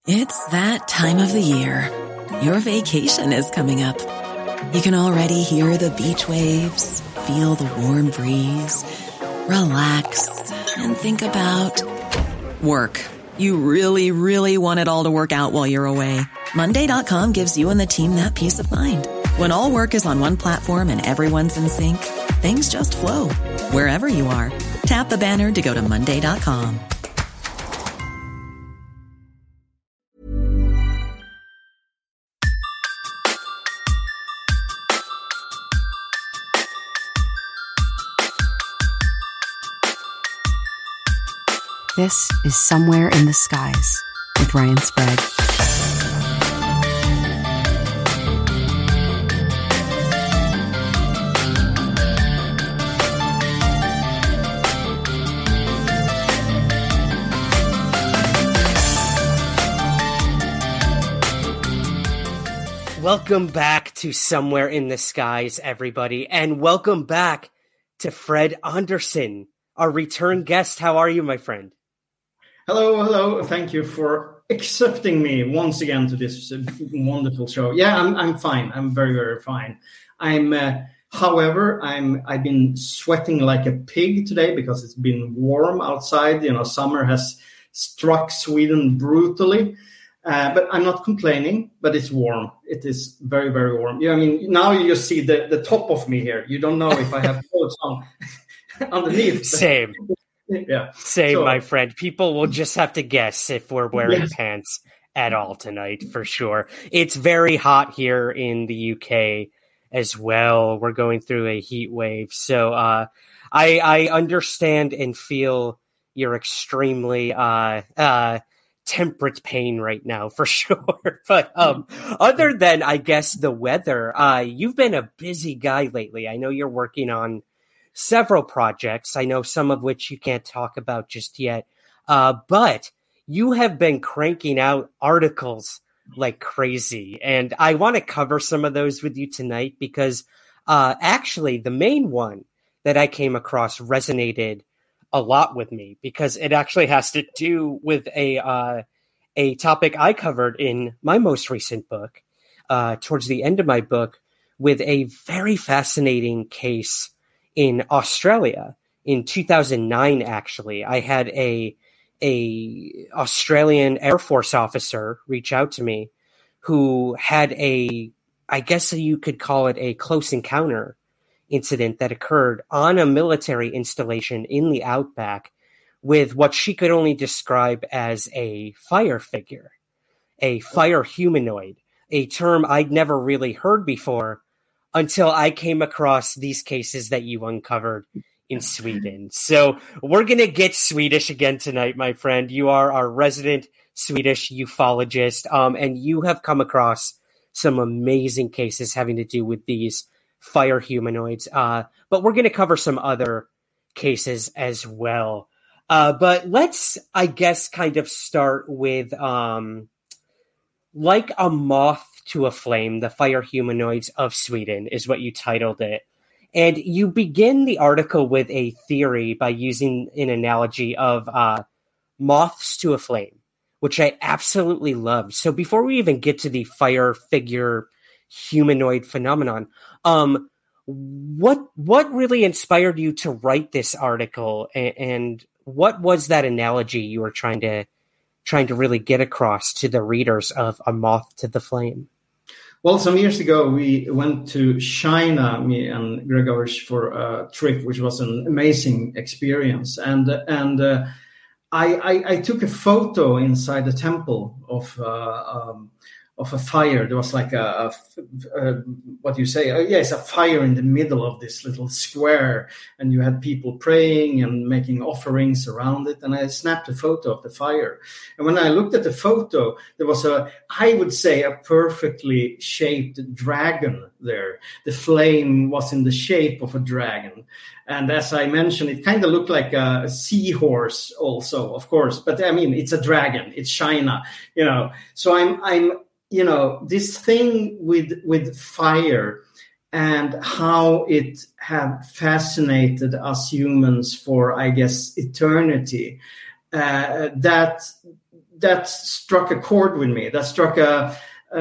It's that time of the year. Your vacation is coming up. You can already hear the beach waves, feel the warm breeze, relax, and think about work. You really, really want it all to work out while you're away. Monday.com gives you and the team that peace of mind. When all work is on one platform and everyone's in sync, things just flow. Wherever you are, tap the banner to go to Monday.com. This is Somewhere in the Skies with Ryan Sprague. Welcome back to Somewhere in the Skies, everybody, and welcome back to Fred Anderson, our return guest. How are you, my friend? Hello. Thank you for accepting me once again to this wonderful show. Yeah, I'm fine. I'm very, very fine. However, I've been sweating like a pig today because it's been warm outside. You know, summer has struck Sweden brutally. But I'm not complaining, but it's warm. It is very, very warm. Yeah, I mean, now you just see the top of me here. You don't know if I have clothes on underneath. Same. Yeah. Same, my friend. People will just have to guess if we're wearing pants at all tonight, for sure. It's very hot here in the UK as well. We're going through a heat wave. So I understand and feel your extremely temperate pain right now, for sure. But other than, I guess, the weather, you've been a busy guy lately. I know you're working on several projects. I know some of which you can't talk about just yet. But you have been cranking out articles like crazy. And I want to cover some of those with you tonight because actually the main one that I came across resonated a lot with me because it actually has to do with a topic I covered in my most recent book, towards the end of my book, with a very fascinating case in Australia in 2009. Actually, I had a Australian Air Force officer reach out to me who had I guess you could call it a close encounter incident that occurred on a military installation in the outback with what she could only describe as a fire figure, a fire humanoid, a term I'd never really heard before until I came across these cases that you uncovered in Sweden. So we're going to get Swedish again tonight, my friend. You are our resident Swedish ufologist, and you have come across some amazing cases having to do with these fire humanoids. But we're going to cover some other cases as well. But let's, I guess, kind of start with like a moth to a flame, the fire humanoids of Sweden is what you titled it. And you begin the article with a theory by using an analogy of moths to a flame, which I absolutely loved. So before we even get to the fire figure humanoid phenomenon, what really inspired you to write this article, and what was that analogy you were trying to really get across to the readers of A Moth to the Flame? Well, some years ago, we went to China, me and Gregors, for a trip, which was an amazing experience. And I took a photo inside the temple of a fire. There was like what do you say? Yes, a fire in the middle of this little square, and you had people praying and making offerings around it. And I snapped a photo of the fire. And when I looked at the photo, there was I would say, a perfectly shaped dragon there. The flame was in the shape of a dragon. And as I mentioned, it kind of looked like a seahorse also, of course. But I mean, it's a dragon. It's China, you know. So I'm this thing with fire and how it have fascinated us humans for, I guess, eternity. That that struck a chord with me. That struck a.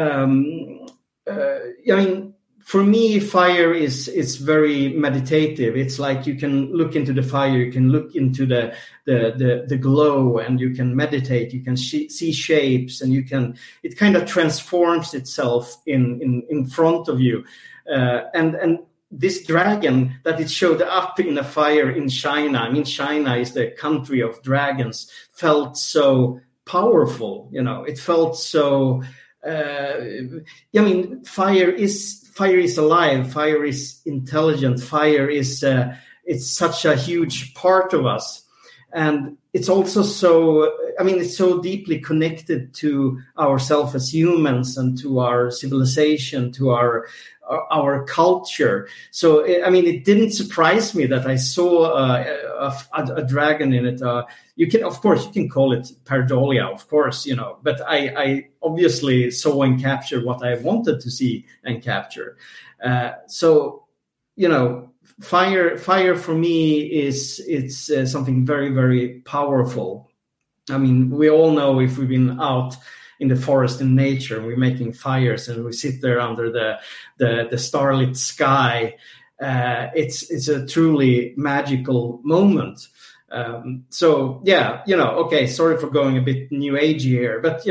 I mean, for me, fire is very meditative. It's like you can look into the fire, you can look into the glow, and you can meditate. You can see shapes, and it kind of transforms itself in front of you. And this dragon that it showed up in a fire in China. I mean, China is the country of dragons. Felt so powerful. It felt so. I mean, fire is alive. Fire is intelligent. Fire is it's such a huge part of us, and it's also so. I mean, it's so deeply connected to ourselves as humans and to our civilization, to our culture. So, I mean, it didn't surprise me that I saw a dragon in it. You can call it pareidolia, of course, but I obviously saw and captured what I wanted to see and capture. So, fire for me it's something very, very powerful. I mean, we all know, if we've been out in the forest, in nature, and we're making fires and we sit there under the starlit sky, it's a truly magical moment. So yeah, okay, sorry for going a bit new agey here, but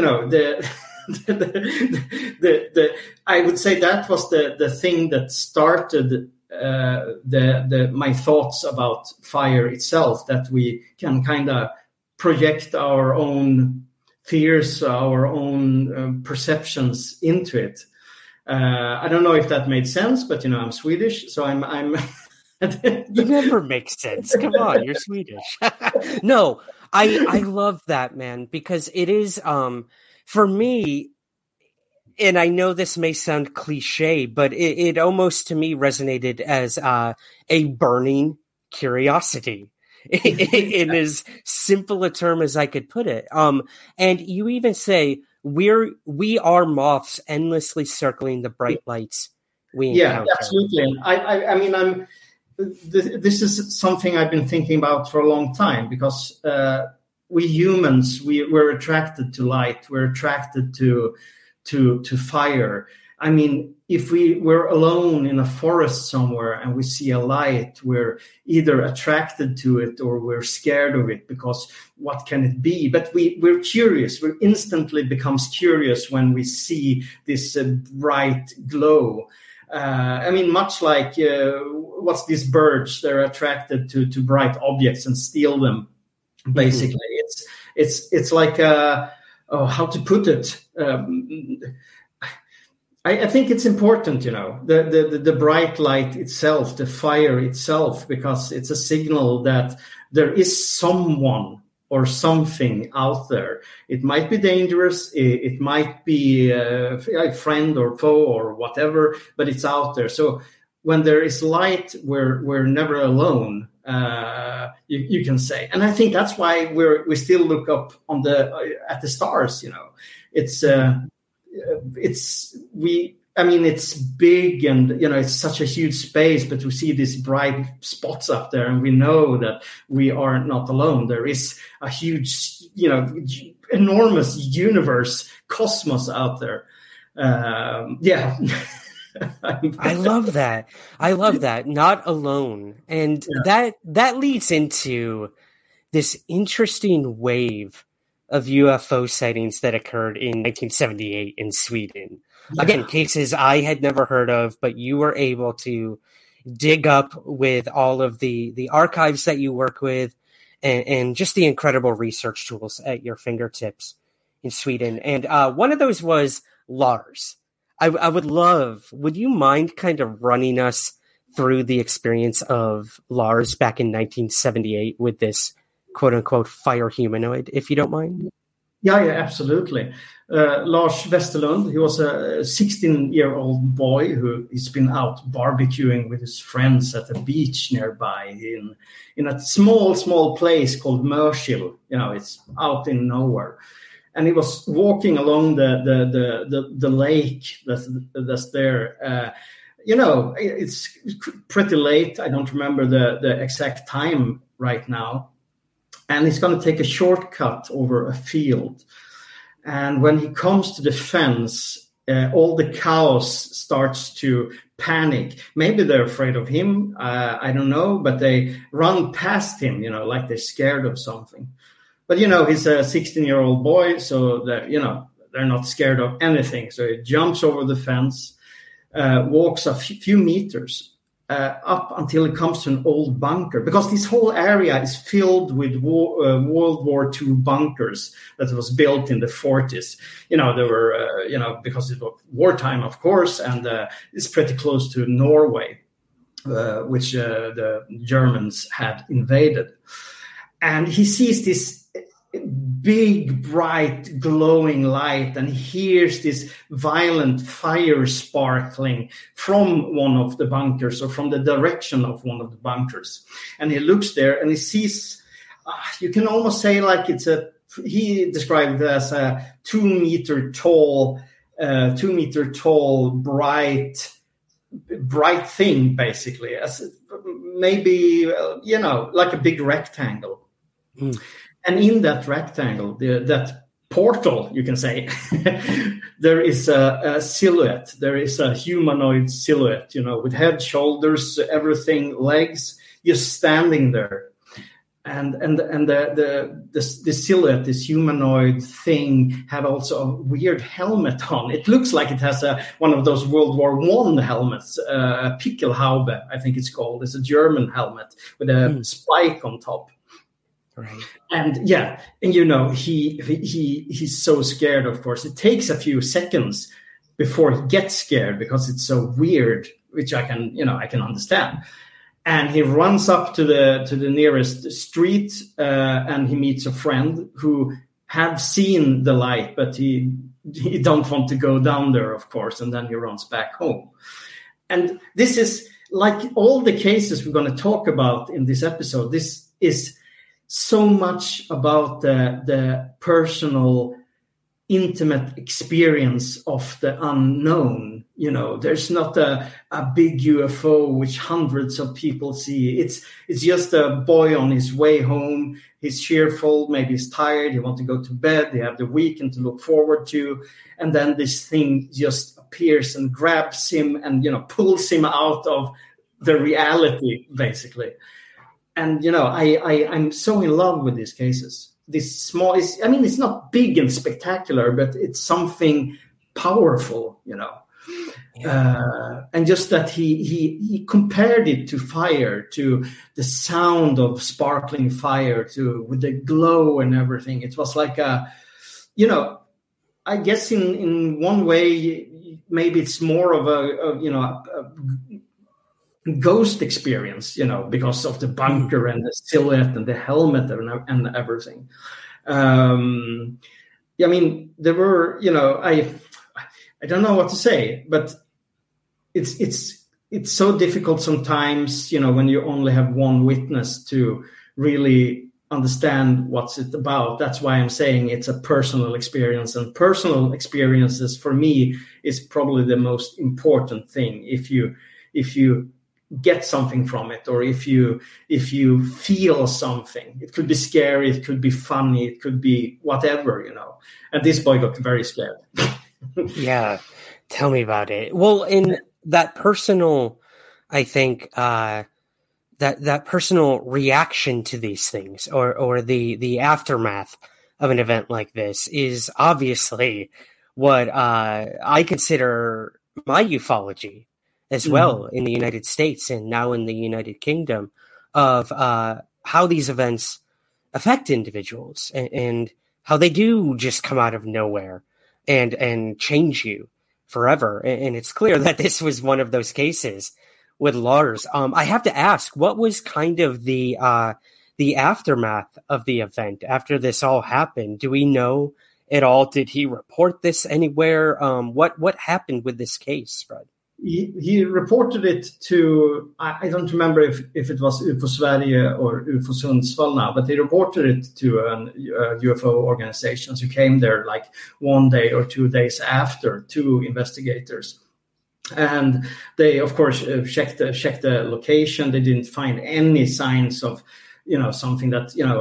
I would say that was the thing that started my thoughts about fire itself, that we can kind of project our own fears, our own perceptions into it. I don't know if that made sense, but I'm Swedish, so I'm. You never make sense. Come on, you're Swedish. No, I love that, man, because it is for me. And I know this may sound cliche, but it almost to me resonated as a burning curiosity. In as simple a term as I could put it. And you even say we are moths endlessly circling the bright lights we encounter. Yeah, absolutely. I mean, this is something I've been thinking about for a long time, because we humans, we're attracted to light. We're attracted to fire. I mean, if we were alone in a forest somewhere and we see a light, we're either attracted to it or we're scared of it, because what can it be? But we're curious. We instantly becomes curious when we see this bright glow. I mean, much like what's these birds? They're attracted to bright objects and steal them. Basically, it's like how to put it. I think it's important, the bright light itself, the fire itself, because it's a signal that there is someone or something out there. It might be dangerous, it might be a friend or foe or whatever, but it's out there. So when there is light, we're never alone. You can say, and I think that's why we still look up at the stars. It's big, and it's such a huge space, but we see these bright spots up there, and we know that we are not alone. There is a huge, enormous universe, cosmos out there. Yeah. I love that. Not alone. And that leads into this interesting wave of UFO sightings that occurred in 1978 in Sweden. Yeah. Again, cases I had never heard of, but you were able to dig up with all of the archives that you work with and just the incredible research tools at your fingertips in Sweden. And one of those was Lars. I would you mind kind of running us through the experience of Lars back in 1978 with this quote unquote fire humanoid, if you don't mind? Yeah, absolutely. Lars Westerlund, he was a 16-year-old boy who's been out barbecuing with his friends at a beach nearby in a small place called Mörsil. It's out in nowhere. And he was walking along the lake that's there. It's pretty late. I don't remember the exact time right now. And he's going to take a shortcut over a field. And when he comes to the fence, all the cows starts to panic. Maybe they're afraid of him. I don't know, but they run past him, like they're scared of something. But, he's a 16-year-old boy, so they're not scared of anything. So he jumps over the fence, walks a few meters up until it comes to an old bunker, because this whole area is filled with World War II bunkers that was built in the 40s. There were, because it was wartime, of course, and it's pretty close to Norway, which the Germans had invaded. And he sees this big, bright, glowing light, and hears this violent fire sparkling from one of the bunkers, or from the direction of one of the bunkers. And he looks there and he sees, you can almost say like he described it as a 2 meter tall, bright thing, basically, as maybe, like a big rectangle. Mm. And in that rectangle, that portal, you can say, there is a silhouette. There is a humanoid silhouette, with head, shoulders, everything, legs, just standing there. And the silhouette, this humanoid thing, had also a weird helmet on. It looks like it has one of those World War I helmets, Pickelhaube, I think it's called. It's a German helmet with a spike on top. Right. And he's so scared, of course. It takes a few seconds before he gets scared because it's so weird, which I can understand. And he runs up to the nearest street, and he meets a friend who had seen the light, but he don't want to go down there, of course, and then he runs back home. And this is like all the cases we're going to talk about in this episode. This is so much about the personal, intimate experience of the unknown. There's not a big UFO which hundreds of people see. It's just a boy on his way home. He's cheerful, maybe he's tired, he wants to go to bed, they have the weekend to look forward to, and then this thing just appears and grabs him and pulls him out of the reality, basically. And, I'm so in love with these cases. This small, it's not big and spectacular, but it's something powerful, Yeah. And just that he compared it to fire, to the sound of sparkling fire, with the glow and everything. It was like I guess in one way, maybe it's more of a ghost experience, because of the bunker and the silhouette and the helmet and everything. There were, I don't know what to say, but it's so difficult sometimes, when you only have one witness to really understand what's it about. That's why I'm saying it's a personal experience, and personal experiences for me is probably the most important thing. If you get something from it, or if you feel something, it could be scary, it could be funny, it could be whatever, and this boy got very scared. Yeah, tell me about it. Well, in that personal, I think that personal reaction to these things, or the aftermath of an event like this, is obviously what I consider my ufology as well in the United States and now in the United Kingdom, of how these events affect individuals and how they do just come out of nowhere and change you forever. And it's clear that this was one of those cases with Lars. I have to ask, what was kind of the aftermath of the event after this all happened? Do we know at all? Did he report this anywhere? What happened with this case, Fred? He reported it to, I don't remember if it was UFO Sverige or UFO Sundsvall now, but he reported it to UFO organizations who came there like 1 day or 2 days after, 2 investigators. And they, of course, checked the location. They didn't find any signs of, something that,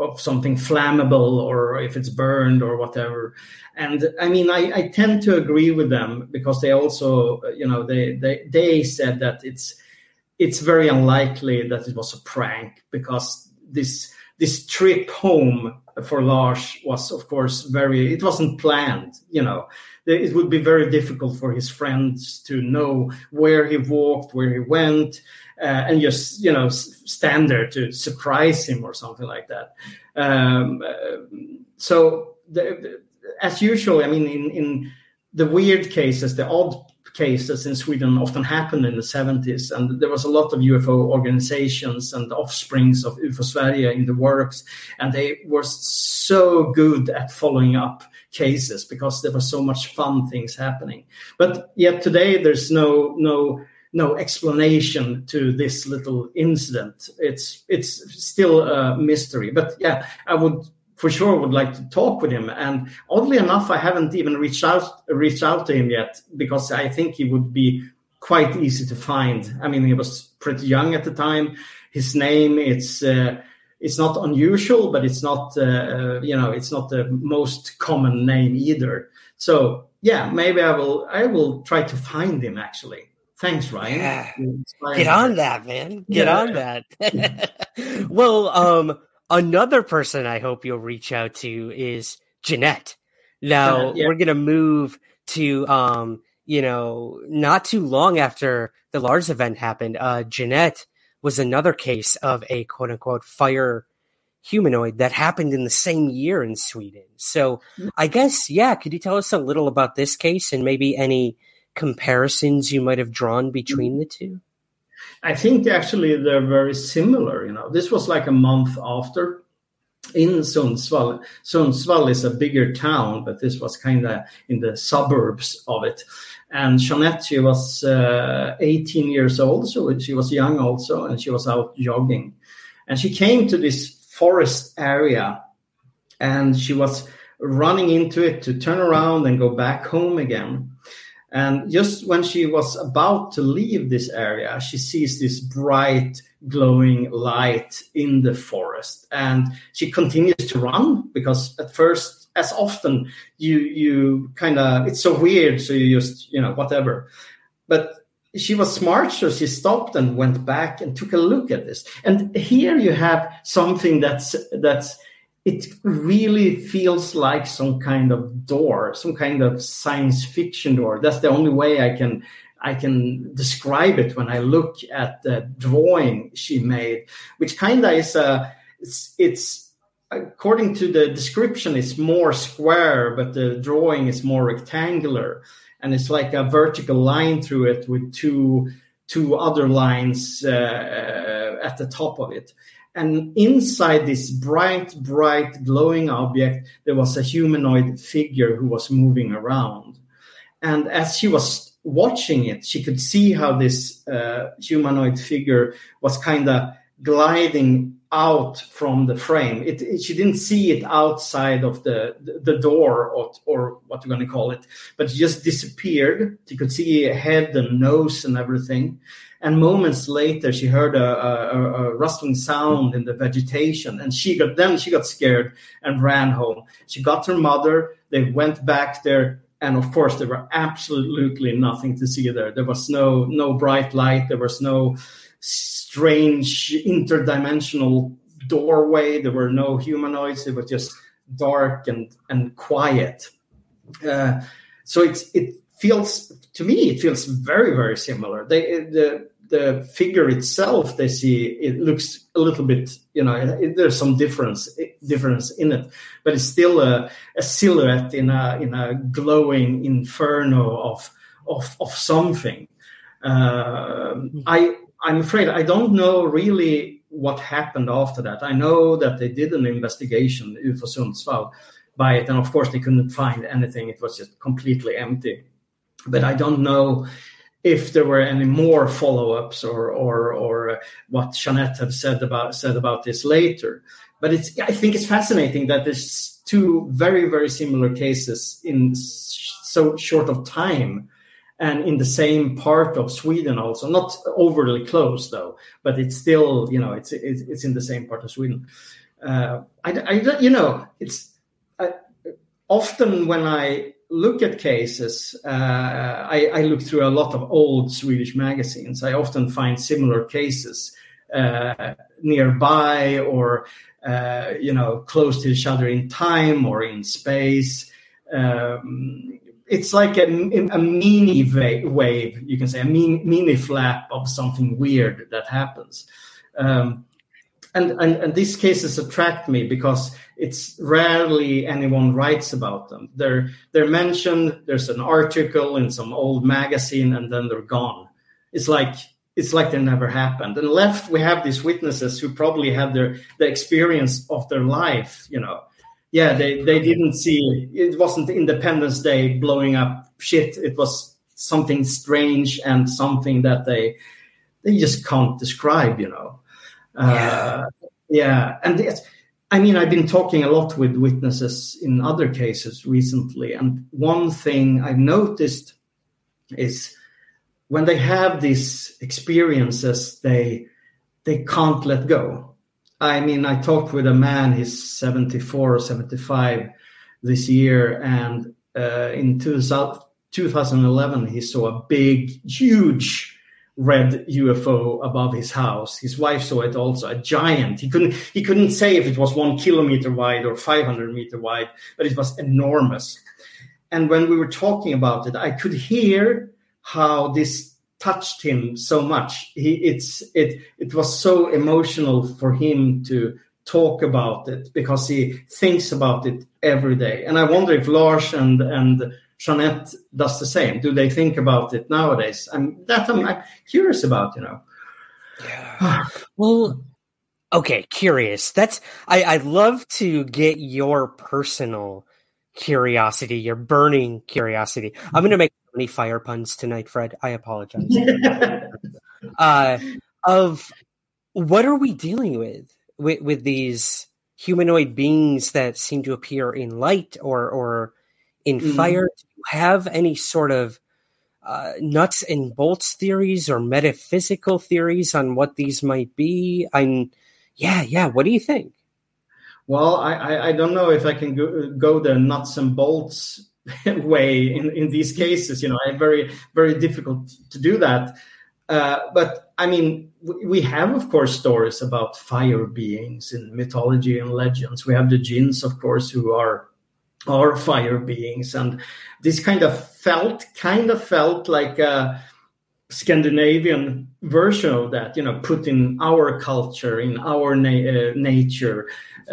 something flammable, or if it's burned or whatever. And I mean, I tend to agree with them, because they also, they said that it's very unlikely that it was a prank, because this trip home for Lars was, of course, it wasn't planned. It would be very difficult for his friends to know where he walked, where he went, and just, stand there to surprise him or something like that. As usual, I mean, in the weird cases, the odd cases in Sweden often happened in the 70s, and there was a lot of UFO organizations and offsprings of UFO Sverige in the works, and they were so good at following up cases because there was so much fun things happening. But yet today there's no explanation to this little incident. It's still a mystery. But yeah, I would like to talk with him. And oddly enough, I haven't even reached out to him yet, because I think he would be quite easy to find. I mean, he was pretty young at the time. His name, it's not unusual, but it's not it's not the most common name either. So yeah, maybe I will try to find him, actually. Thanks, Ryan. Yeah. Get on that, man. Get on that. Well, another person I hope you'll reach out to is Jeanette. Now, we're going to move to, not too long after the Lars event happened. Jeanette was another case of a quote-unquote fire humanoid that happened in the same year in Sweden. So I guess, could you tell us a little about this case and maybe any comparisons you might have drawn between the two? I think actually they're very similar. This was like a month after in Sundsvall. Sundsvall is a bigger town, but this was kind of in the suburbs of it. And Jeanette, she was 18 years old, so she was young also, and she was out jogging. And she came to this forest area, and she was running into it to turn around and go back home again. And just when she was about to leave this area, she sees this bright, glowing light in the forest. And she continues to run, because at first, as often, you kind of, it's so weird, so you just, whatever. But she was smart, so she stopped and went back and took a look at this. And here you have something that's it really feels like some kind of door, some kind of science fiction door. That's the only way I can describe it when I look at the drawing she made, which kind of is it's according to the description, it's more square, but the drawing is more rectangular, and it's like a vertical line through it with two other lines at the top of it. And inside this bright, glowing object, there was a humanoid figure who was moving around. And as she was watching it, she could see how this humanoid figure was kind of gliding out from the frame. She didn't see it outside of the door or what you're going to call it, but it just disappeared. She could see a head and nose and everything. And moments later, she heard a rustling sound in the vegetation, and she got scared and ran home. She got her mother. They went back there, and of course, there were absolutely nothing to see there. There was no bright light. There was no strange interdimensional doorway. There were no humanoids. It was just dark and quiet. So it feels, to me, it feels very, very similar. The figure itself, they see, it looks a little bit, there's some difference in it, but it's still a silhouette in a glowing inferno of something. I'm afraid I don't know really what happened after that. I know that they did an investigation, UFO Sundsvall, by it, and of course they couldn't find anything. It was just completely empty. But I don't know if there were any more follow-ups or what Jeanette have said about this later. But I think it's fascinating that there's two very, very similar cases in so short of time, and in the same part of Sweden also. Not overly close though, but it's still, it's in the same part of Sweden. It's often when I look at cases, I look through a lot of old Swedish magazines. I often find similar cases nearby, or close to each other in time or in space. It's like a mini wave, you can say, a mini flap of something weird that happens. And these cases attract me because it's rarely anyone writes about them. They're mentioned, there's an article in some old magazine, and then they're gone. It's like they never happened. And left, we have these witnesses who probably had the experience of their life, Yeah, they didn't see, it wasn't Independence Day blowing up shit. It was something strange and something that they just can't describe, Yeah. And I've been talking a lot with witnesses in other cases recently. And one thing I've noticed is when they have these experiences, they can't let go. I talked with a man, he's 74 or 75 this year, and in 2011, he saw a big, huge red UFO above his house. His wife saw it also, a giant. He couldn't say if it was 1 kilometer wide or 500 meter wide, but it was enormous. And when we were talking about it, I could hear how this touched him so much. It was so emotional for him to talk about it because he thinks about it every day. And I wonder if Lars and Jeanette does the same. Do they think about it nowadays? I'm curious about, Yeah. Well, okay, curious. I'd love to get your personal curiosity, your burning curiosity. I'm going to make many fire puns tonight, Fred. I apologize. Of what are we dealing with these humanoid beings that seem to appear in light or in fire? Do you have any sort of nuts and bolts theories or metaphysical theories on what these might be? Yeah. What do you think? Well, I don't know if I can go the nuts and bolts way in these cases. I'm very, very difficult to do that. But we have, of course, stories about fire beings in mythology and legends. We have the jinns, of course, who are fire beings, and this kind of felt like a Scandinavian version of that, put in our culture, in our nature.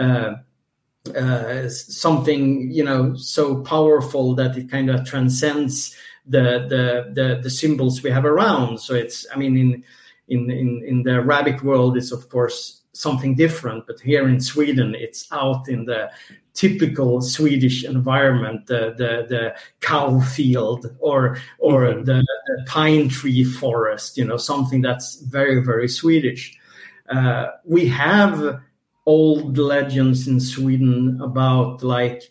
Something so powerful that it kind of transcends the symbols we have around. So it's in the Arabic world, it's of course something different, but here in Sweden, it's out in the typical Swedish environment, the cow field or the pine tree forest, something that's very, very Swedish. We have old legends in Sweden about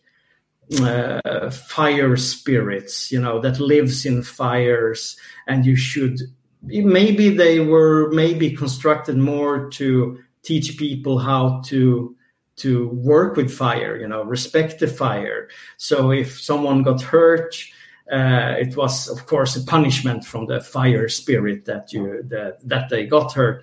fire spirits, that lives in fires, and they were constructed more to teach people how to work with fire, respect the fire. So if someone got hurt, it was of course a punishment from the fire spirit that they got hurt.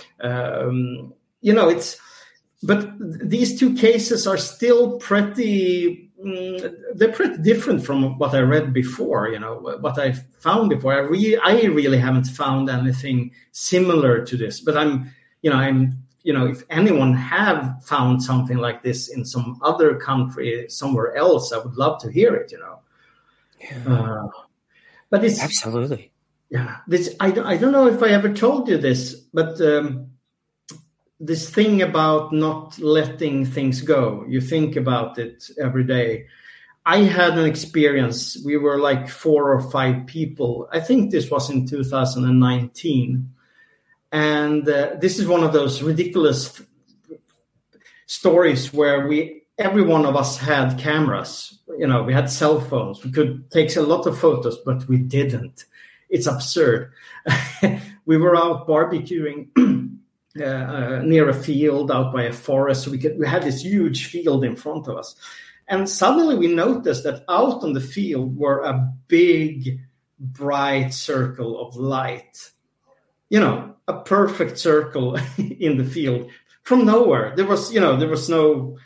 But these two cases are still pretty different from what I read before, what I found before. I really haven't found anything similar to this, but if anyone have found something like this in some other country, somewhere else, I would love to hear it, Yeah. But it's absolutely. Yeah. I don't know if I ever told you this, but this thing about not letting things go, you think about it every day. I had an experience. We were like 4 or 5 people. I think this was in 2019. And this is one of those ridiculous stories where every one of us had cameras. We had cell phones. We could take a lot of photos, but we didn't. It's absurd. We were out barbecuing near a field out by a forest. So we had this huge field in front of us. And suddenly we noticed that out on the field were a big, bright circle of light. You know, a perfect circle in the field from nowhere. There was no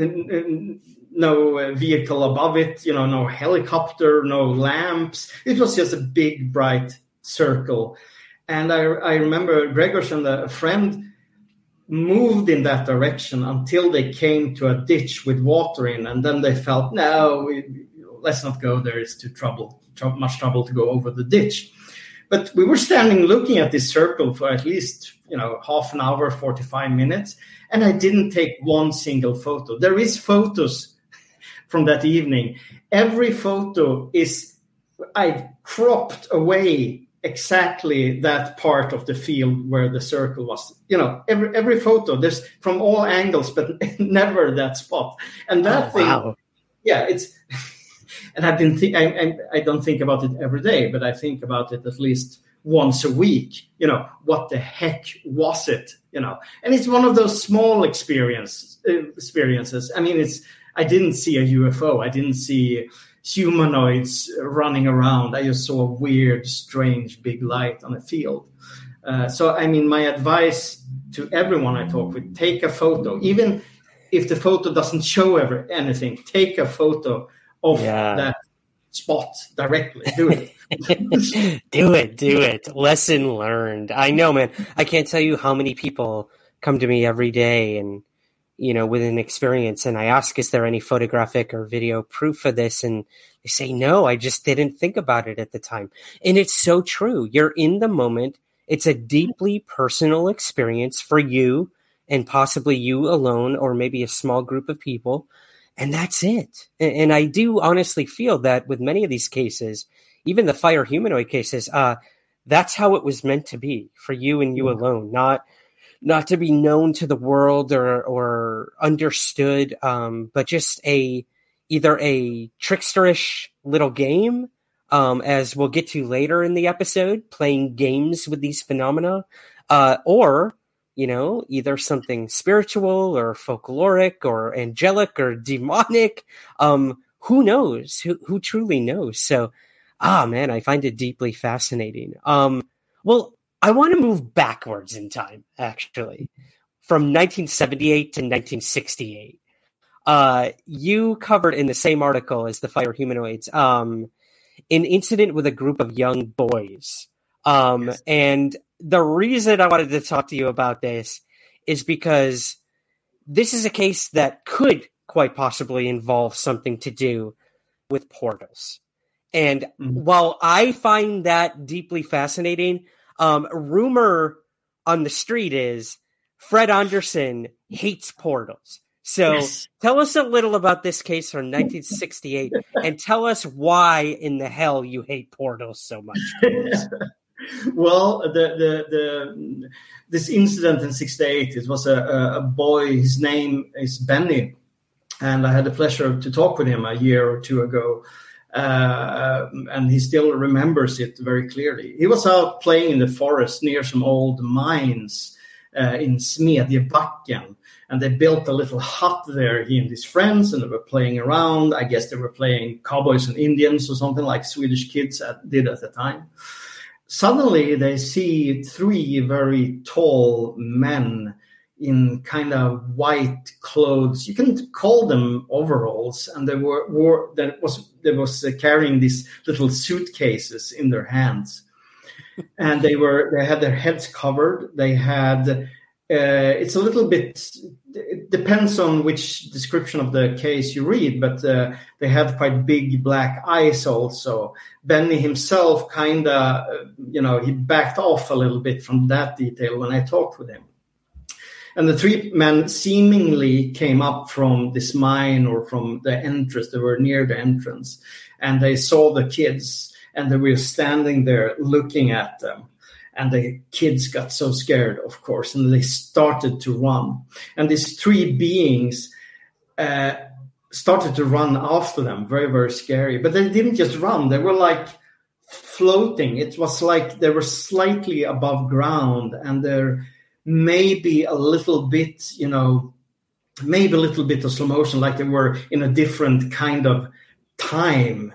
vehicle above it, no helicopter, no lamps. It was just a big, bright circle. And I remember Gregors and a friend moved in that direction until they came to a ditch with water in, and then they felt, let's not go there. It's much trouble to go over the ditch. But we were standing looking at this circle for at least, half an hour, 45 minutes, and I didn't take one single photo. There is photos from that evening. Every photo I cropped away exactly that part of the field where the circle was. Every photo, there's from all angles, but never that spot. And that thing, wow. Yeah, it's. And I don't think about it every day, but I think about it at least once a week. What the heck was it? And it's one of those small experiences. I mean, I didn't see a UFO. I didn't see humanoids running around. I just saw a weird, strange, big light on a field. So, I mean, my advice to everyone I talk with: take a photo, even if the photo doesn't show anything. Take a photo of that spot directly. Do it. Do it. Lesson learned. I know, man. I can't tell you how many people come to me every day and, with an experience, and I ask, is there any photographic or video proof of this? And they say, no, I just didn't think about it at the time. And it's so true. You're in the moment. It's a deeply personal experience for you and possibly you alone, or maybe a small group of people. And that's it. And I do honestly feel that with many of these cases, even the fire humanoid cases, that's how it was meant to be, for you and you alone, not to be known to the world or understood, but just either a tricksterish little game, as we'll get to later in the episode, playing games with these phenomena, or either something spiritual or folkloric or angelic or demonic. Who knows? Who truly knows? So, man, I find it deeply fascinating. Well, I want to move backwards in time, actually, from 1978 to 1968. You covered in the same article as the fire humanoids, an incident with a group of young boys. Yes. And the reason I wanted to talk to you about this is because this is a case that could quite possibly involve something to do with portals. And while I find that deeply fascinating, rumor on the street is Fred Anderson hates portals. So Tell us a little about this case from 1968 and tell us why in the hell you hate portals so much. Well, this incident in '68, it was a boy. His name is Benny, and I had the pleasure to talk with him a year or two ago, and he still remembers it very clearly. He was out playing in the forest near some old mines in Smedjebacken, and they built a little hut there, he and his friends, and they were playing around. I guess they were playing cowboys and Indians or something like Swedish kids did at the time. Suddenly, they see three very tall men in kind of white clothes. You can call them overalls, and they was carrying these little suitcases in their hands, and they had their heads covered. They had it's a little bit. It depends on which description of the case you read, but they had quite big black eyes also. Benny himself kind of, he backed off a little bit from that detail when I talked with him. And the three men seemingly came up from this mine or from the entrance. They were near the entrance, and they saw the kids, and they were standing there looking at them. And the kids got so scared, of course, and they started to run. And these three beings started to run after them, very, very scary. But they didn't just run. They were like floating. It was like they were slightly above ground, and their maybe a little bit, maybe a little bit of slow motion, like they were in a different kind of time.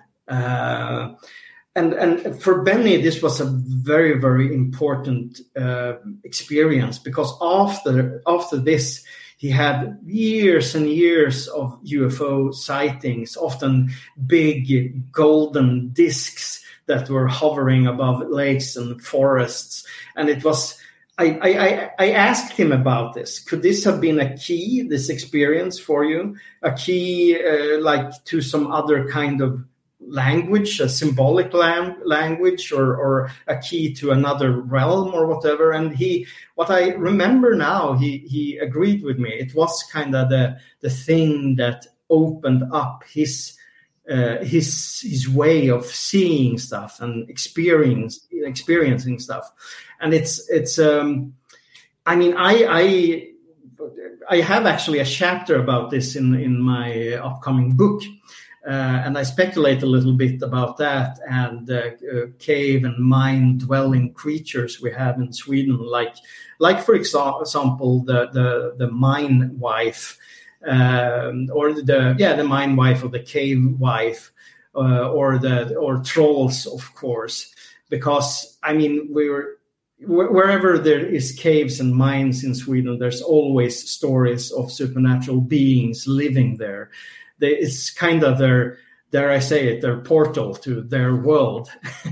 And for Benny, this was a very, very important experience, because after this, he had years and years of UFO sightings, often big golden discs that were hovering above lakes and forests. And it was, I asked him about this. Could this have been a key, this experience for you? A key like to some other kind of language, a symbolic language, or a key to another realm or whatever? And what I remember now, he agreed with me. It was kind of the thing that opened up his way of seeing stuff and experiencing stuff. And it's I mean, I have actually a chapter about this in my upcoming book. And I speculate a little bit about that and cave and mine-dwelling creatures we have in Sweden, like for example the mine wife, or the mine wife or the cave wife, or trolls, of course, because I mean wherever there is caves and mines in Sweden, there's always stories of supernatural beings living there. It's kind of their, dare I say it, their portal to their world.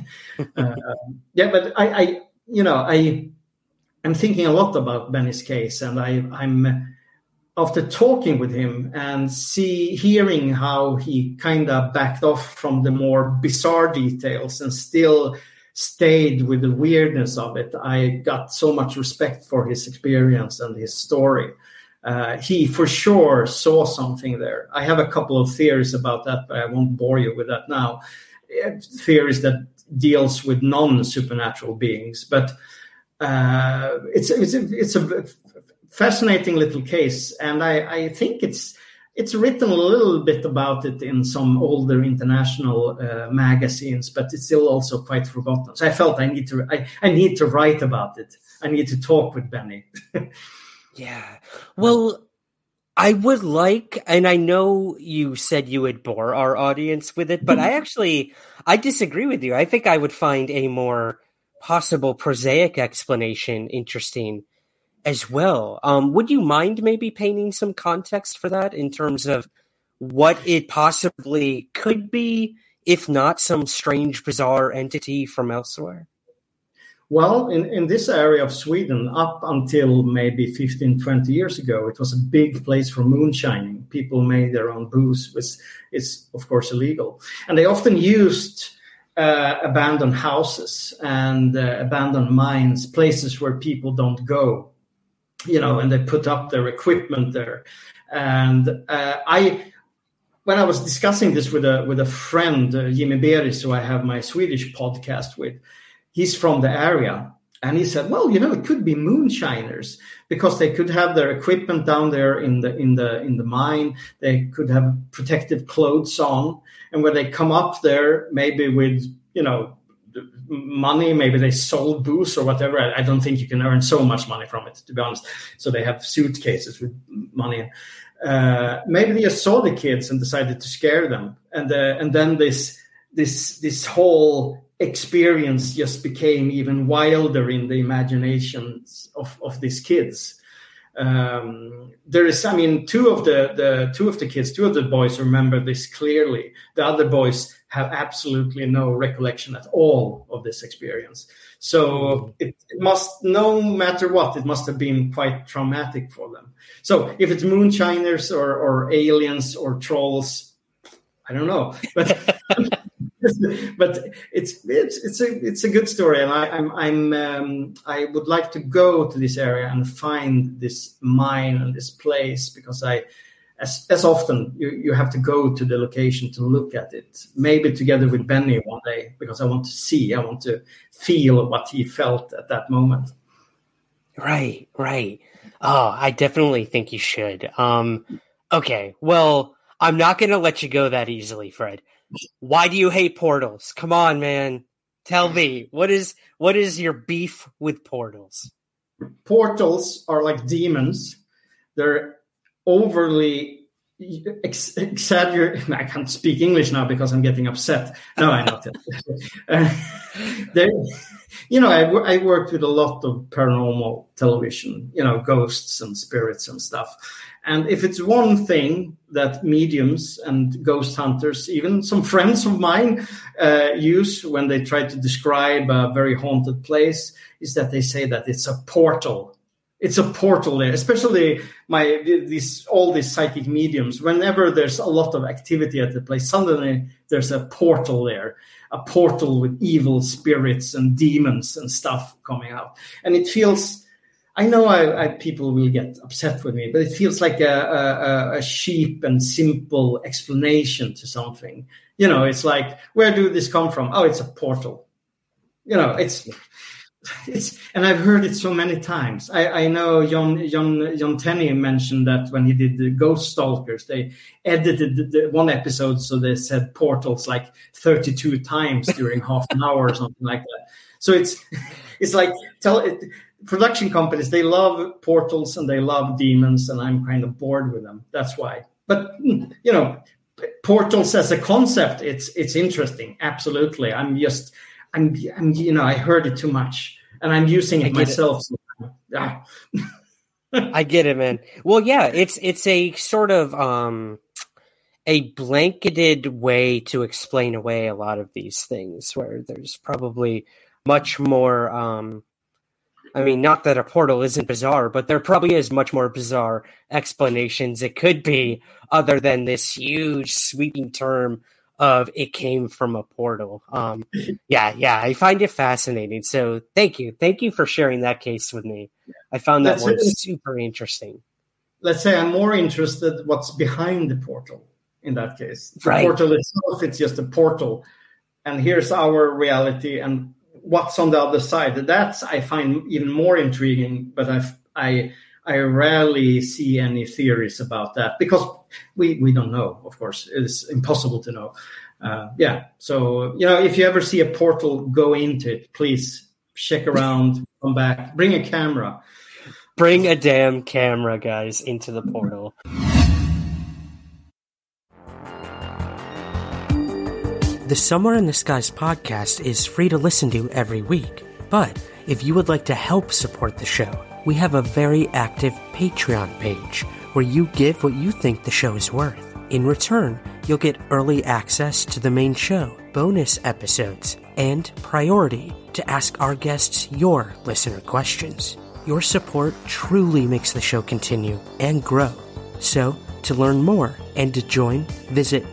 But I'm thinking a lot about Benny's case, and I'm after talking with him and hearing how he kind of backed off from the more bizarre details and still stayed with the weirdness of it. I got so much respect for his experience and his story. He for sure saw something there. I have a couple of theories about that, but I won't bore you with that now. Theories that deals with non-supernatural beings, but it's a fascinating little case, and I think it's written a little bit about it in some older international magazines, but it's still also quite forgotten. So I felt I need to write about it. I need to talk with Benny. Yeah. Well, I would like, and I know you said you would bore our audience with it, but I disagree with you. I think I would find a more possible prosaic explanation interesting as well. Would you mind maybe painting some context for that in terms of what it possibly could be, if not some strange, bizarre entity from elsewhere? Well, in this area of Sweden, up until maybe 15, 20 years ago, it was a big place for moonshining. People made their own booze, which is, of course, illegal. And they often used abandoned houses and abandoned mines, places where people don't go, and they put up their equipment there. And when I was discussing this with a friend, Jimmy Beris, who I have my Swedish podcast with, he's from the area, and he said, well, it could be moonshiners, because they could have their equipment down there in the mine. They could have protective clothes on, and when they come up there, maybe with money, maybe they sold booze or whatever. I don't think you can earn so much money from it, to be honest. So they have suitcases with money. Maybe they just saw the kids and decided to scare them, and then this whole experience just became even wilder in the imaginations of these kids. There is, two of the boys remember this clearly. The other boys have absolutely no recollection at all of this experience. So it must, no matter what, it must have been quite traumatic for them. So if it's moonshiners or aliens or trolls, I don't know, but but it's a good story, and I would like to go to this area and find this mine and this place, because as often you have to go to the location to look at it, maybe together with Benny one day, because I want to feel what he felt at that moment. Right. Oh, I definitely think you should. Okay, well, I'm not going to let you go that easily, Fred. Why do you hate portals? Come on, man. Tell me, what is your beef with portals? portals are like demons. They're overly exaggerated. I can't speak English now because I'm getting upset. No, I'm not. I worked with a lot of paranormal television, ghosts and spirits and stuff. And if it's one thing that mediums and ghost hunters, even some friends of mine, use when they try to describe a very haunted place, is that they say that it's a portal. It's a portal there, especially all these psychic mediums. Whenever there's a lot of activity at the place, suddenly there's a portal there, a portal with evil spirits and demons and stuff coming out. And it feels, I know people will get upset with me, but it feels like a cheap and simple explanation to something. It's like, where do this come from? Oh, it's a portal. It's and I've heard it so many times. I know John Tenney mentioned that when he did the Ghost Stalkers, they edited the one episode so they said portals like 32 times during half an hour or something like that. So it's like production companies, they love portals and they love demons, and I'm kind of bored with them. That's why. But portals as a concept, it's interesting. Absolutely. I heard it too much, and I'm using it myself. Yeah. I get it, man. Well, yeah, it's a sort of a blanketed way to explain away a lot of these things, where there's probably much more. Not that a portal isn't bizarre, but there probably is much more bizarre explanations it could be, other than this huge sweeping term of it came from a portal. I find it fascinating. So thank you for sharing that case with me. I found that one super interesting. Let's say I'm more interested what's behind the portal in that case. The right. Portal itself, it's just a portal, and here's our reality and what's on the other side. That's I find even more intriguing, but I rarely see any theories about that because we don't know. Of course, it's impossible to know. So if you ever see a portal, go into it. Please check around, come back, bring a camera. Bring a damn camera, guys, into the portal. The Somewhere in the Skies podcast is free to listen to every week, but if you would like to help support the show, we have a very active Patreon page where you give what you think the show is worth. In return, you'll get early access to the main show, bonus episodes, and priority to ask our guests your listener questions. Your support truly makes the show continue and grow. So, to learn more and to join, visit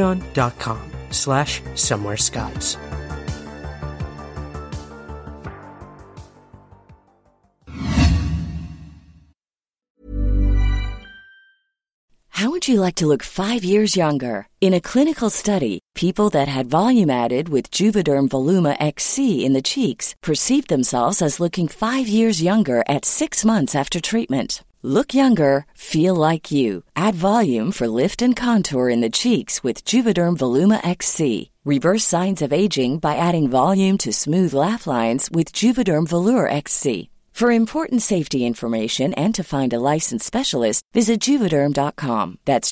patreon.com/somewhereskies. How would you like to look 5 years younger? In a clinical study, people that had volume added with Juvederm Voluma XC in the cheeks perceived themselves as looking 5 years younger at 6 months after treatment. Look younger, feel like you. Add volume for lift and contour in the cheeks with Juvederm Voluma XC. Reverse signs of aging by adding volume to smooth laugh lines with Juvederm Volure XC. For important safety information and to find a licensed specialist, visit Juvederm.com. That's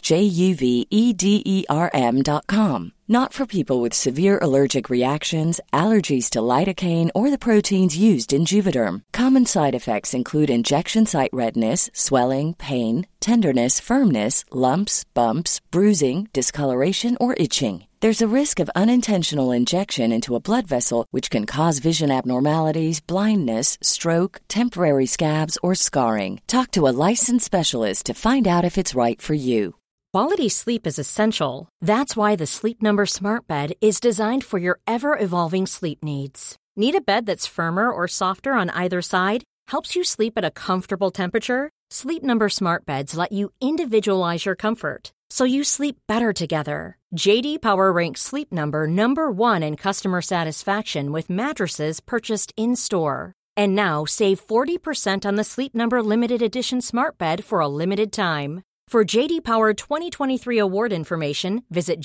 JUVEDERM.com. Not for people with severe allergic reactions, allergies to lidocaine, or the proteins used in Juvederm. Common side effects include injection site redness, swelling, pain, tenderness, firmness, lumps, bumps, bruising, discoloration, or itching. There's a risk of unintentional injection into a blood vessel, which can cause vision abnormalities, blindness, stroke, temporary scabs, or scarring. Talk to a licensed specialist to find out if it's right for you. Quality sleep is essential. That's why the Sleep Number Smart Bed is designed for your ever-evolving sleep needs. Need a bed that's firmer or softer on either side? Helps you sleep at a comfortable temperature? Sleep Number Smart Beds let you individualize your comfort, so you sleep better together. J.D. Power ranks Sleep Number number 1 in customer satisfaction with mattresses purchased in-store. And now save 40% on the Sleep Number Limited Edition Smart Bed for a limited time. For J.D. Power 2023 award information, visit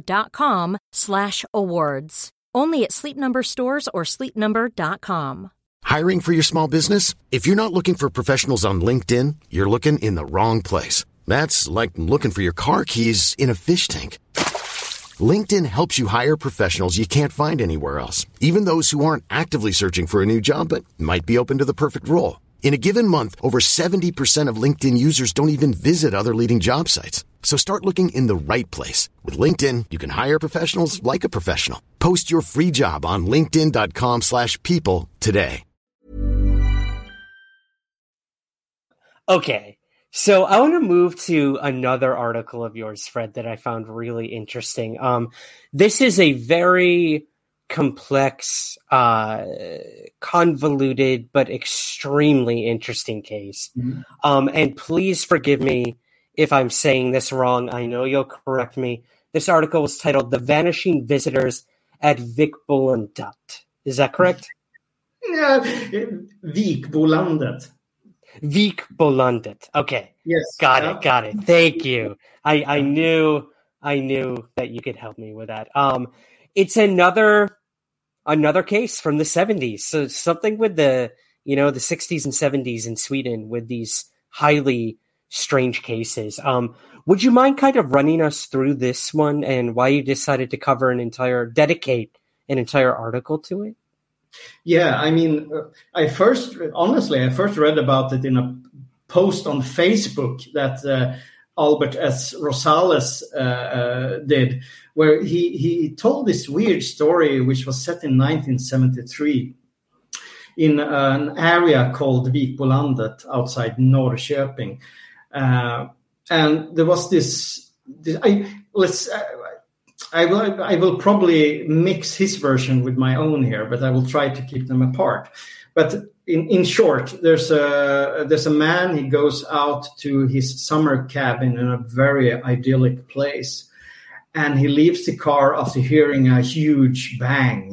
jdpower.com/awards. Only at Sleep Number stores or sleepnumber.com. Hiring for your small business? If you're not looking for professionals on LinkedIn, you're looking in the wrong place. That's like looking for your car keys in a fish tank. LinkedIn helps you hire professionals you can't find anywhere else, even those who aren't actively searching for a new job but might be open to the perfect role. In a given month, over 70% of LinkedIn users don't even visit other leading job sites. So start looking in the right place. With LinkedIn, you can hire professionals like a professional. Post your free job on linkedin.com/people today. Okay, so I want to move to another article of yours, Fred, that I found really interesting. This is a very complex, convoluted, but extremely interesting case. Mm-hmm. And please forgive me if I'm saying this wrong. I know you'll correct me. This article was titled "The Vanishing Visitors at Vikbolandet." Is that correct? Yeah, Vikbolandet. Vikbolandet. Okay. Yes. Got it. Thank you. I knew that you could help me with that. It's another case from the 70s. So something with the 60s and 70s in Sweden with these highly strange cases. Would you mind kind of running us through this one and why you decided to dedicate an entire article to it? Yeah, I mean, I first read about it in a post on Facebook that Albert S. Rosales did, where he told this weird story which was set in 1973 in an area called Vikbolandet outside Norrköping. And there was I will probably mix his version with my own here, but I will try to keep them apart. But in short, there's a man. He goes out to his summer cabin in a very idyllic place, and he leaves the car after hearing a huge bang,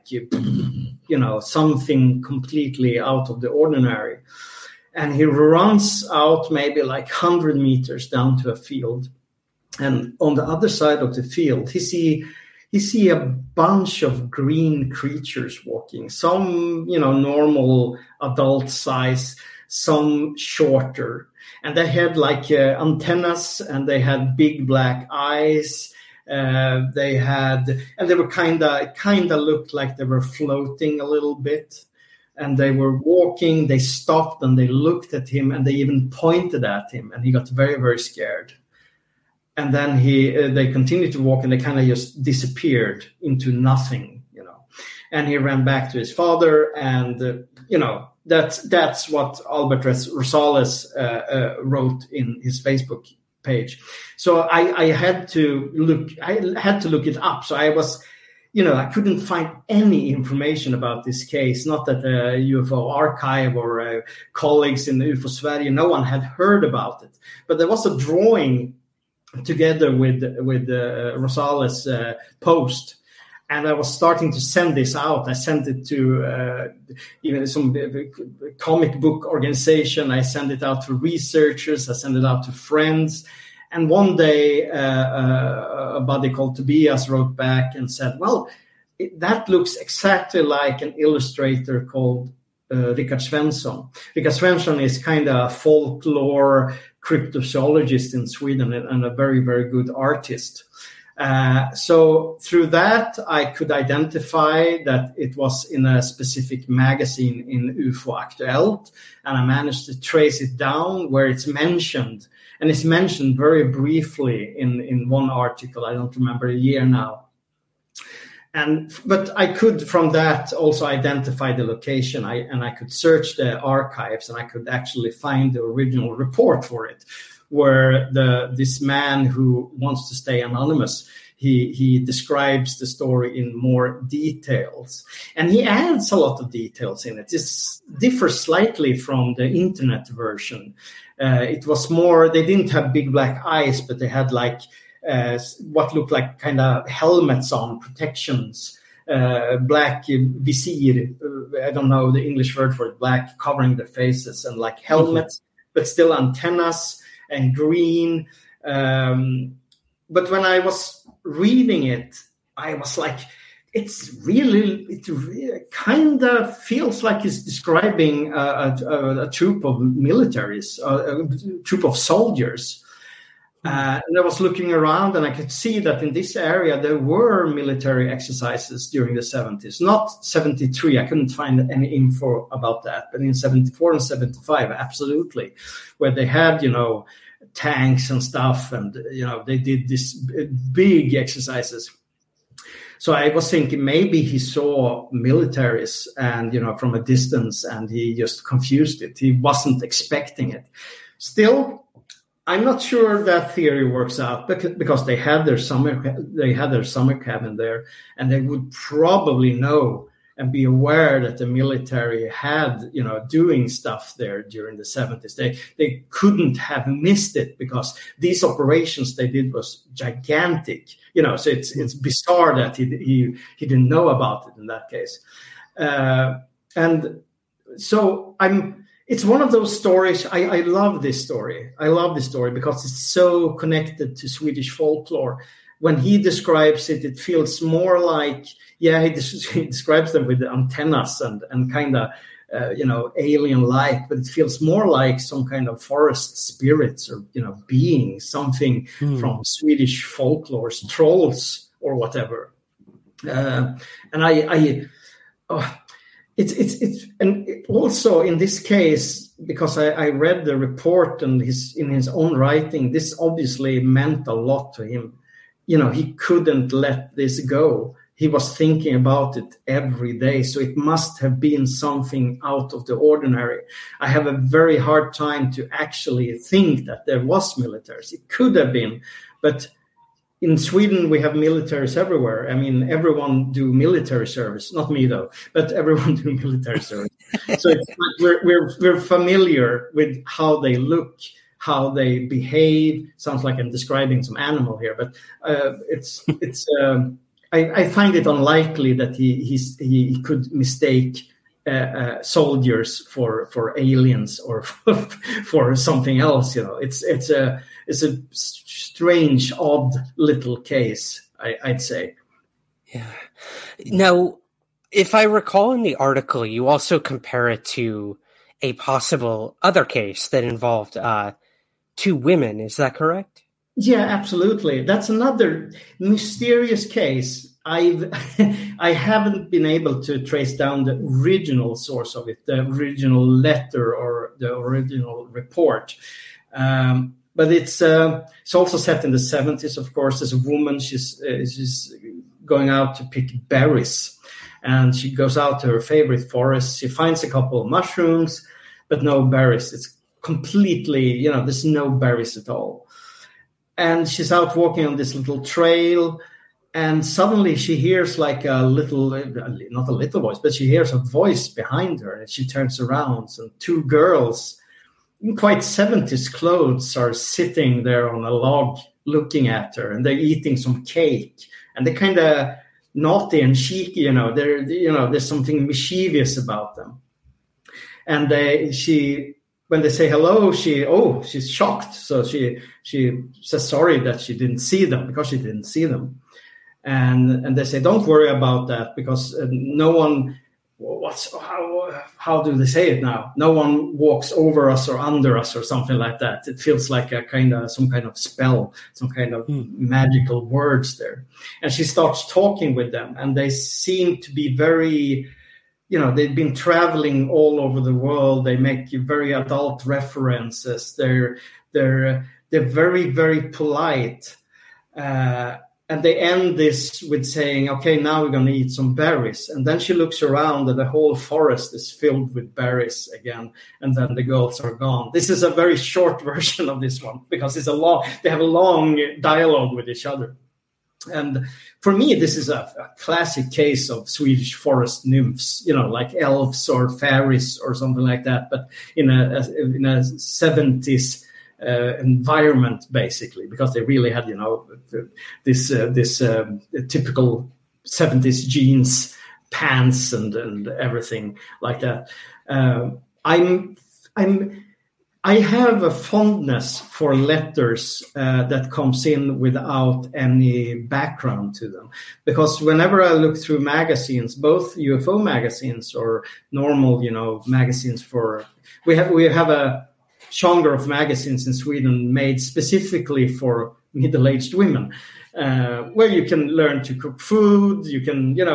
something completely out of the ordinary. And he runs out maybe like 100 meters down to a field. And on the other side of the field, he see a bunch of green creatures walking, some, normal adult size, some shorter. And they had like antennas, and they had big black eyes. And they were kind of looked like they were floating a little bit. And they were walking, they stopped and they looked at him, and they even pointed at him, and he got very, very scared. And then they continued to walk, and they kind of just disappeared into nothing, And he ran back to his father, and that's what Albert Rosales wrote in his Facebook page. So I had to look it up. So I was, I couldn't find any information about this case. Not that the UFO Archive or colleagues in the UFO Sverige, no one had heard about it. But there was a drawing together with Rosales' post, and I was starting to send this out. I sent it to even some comic book organization. I sent it out to researchers. I sent it out to friends. And one day, a buddy called Tobias wrote back and said, well, that looks exactly like an illustrator called Rickard Svensson. Rickard Svensson is kind of a folklore cryptozoologist in Sweden and a very, very good artist. So through that, I could identify that it was in a specific magazine in UFO Aktuellt, and I managed to trace it down where it's mentioned. And it's mentioned very briefly in one article. I don't remember the year now. But I could, from that, also identify the location. I could search the archives, and I could actually find the original report for it, where this man who wants to stay anonymous, he describes the story in more details, and he adds a lot of details in it. This differs slightly from the internet version. It was more, they didn't have big black eyes, but they had like what looked like kind of helmets on, protections, black visir, I don't know the English word for it, black covering their faces, and like helmets, but still antennas, and green. But when I was reading it, I was like, it really kind of feels like he's describing a troop of militaries, a troop of soldiers. And I was looking around, and I could see that in this area there were military exercises during the 70s. Not 73, I couldn't find any info about that, but in 74 and 75, absolutely, where they had, tanks and stuff, and they did this big exercises. So I was thinking maybe he saw militaries and from a distance, and he just confused it. He wasn't expecting it. Still, I'm not sure that theory works out, because they had their summer cabin there, and they would probably know and be aware that the military had, doing stuff there during the 70s. They couldn't have missed it, because these operations they did was gigantic. So it's bizarre that he didn't know about it in that case. And so it's one of those stories. I love this story. I love this story because it's so connected to Swedish folklore. When he describes it, it feels more like, he describes them with the antennas and kind of, alien-like, but it feels more like some kind of forest spirits or, being, something from Swedish folklore, trolls or whatever. It's and also in this case, because I read the report and in his own writing, this obviously meant a lot to him. He couldn't let this go. He was thinking about it every day. So it must have been something out of the ordinary. I have a very hard time to actually think that there was militaries. It could have been, but in Sweden, we have militaries everywhere. I mean, everyone do military service. Not me, though, but everyone do military service. So it's like we're familiar with how they look, how they behave. Sounds like I'm describing some animal here, but I find it unlikely that he could mistake soldiers for aliens or for something else. It's a strange, odd little case, I'd say. Yeah. Now, if I recall in the article, you also compare it to a possible other case that involved 2 women. Is that correct? Yeah, absolutely. That's another mysterious case. I haven't been able to trace down the original source of it, the original letter or the original report. But it's also set in the 70s, of course. As a woman, she's going out to pick berries, and she goes out to her favorite forest. She finds a couple of mushrooms, but no berries. It's completely, there's no berries at all. And she's out walking on this little trail, and suddenly she hears like not a little voice, but she hears a voice behind her, and she turns around, and 2 girls in quite 70s clothes are sitting there on a log looking at her, and they're eating some cake, and they're kind of naughty and cheeky, there's something mischievous about them. And when they say hello, she's shocked. So she says sorry that she didn't see them, because she didn't see them. And they say, don't worry about that, because no one, how do they say it now? No one walks over us or under us or something like that. It feels like some kind of spell, some kind of magical words there. And she starts talking with them, and they seem to be very, they've been traveling all over the world. They make very adult references. They're very, very polite. And they end this with saying, okay, now we're going to eat some berries. And then she looks around, and the whole forest is filled with berries again. And then the girls are gone. This is a very short version of this one, because they have a long dialogue with each other. And for me, this is a classic case of Swedish forest nymphs, like elves or fairies or something like that, but in a 70s environment, basically, because they really had, this typical 70s jeans, pants, and everything like that. I I have a fondness for letters that comes in without any background to them, because whenever I look through magazines, both UFO magazines or normal, magazines we have a genre of magazines in Sweden made specifically for middle-aged women, where you can learn to cook food. You can, you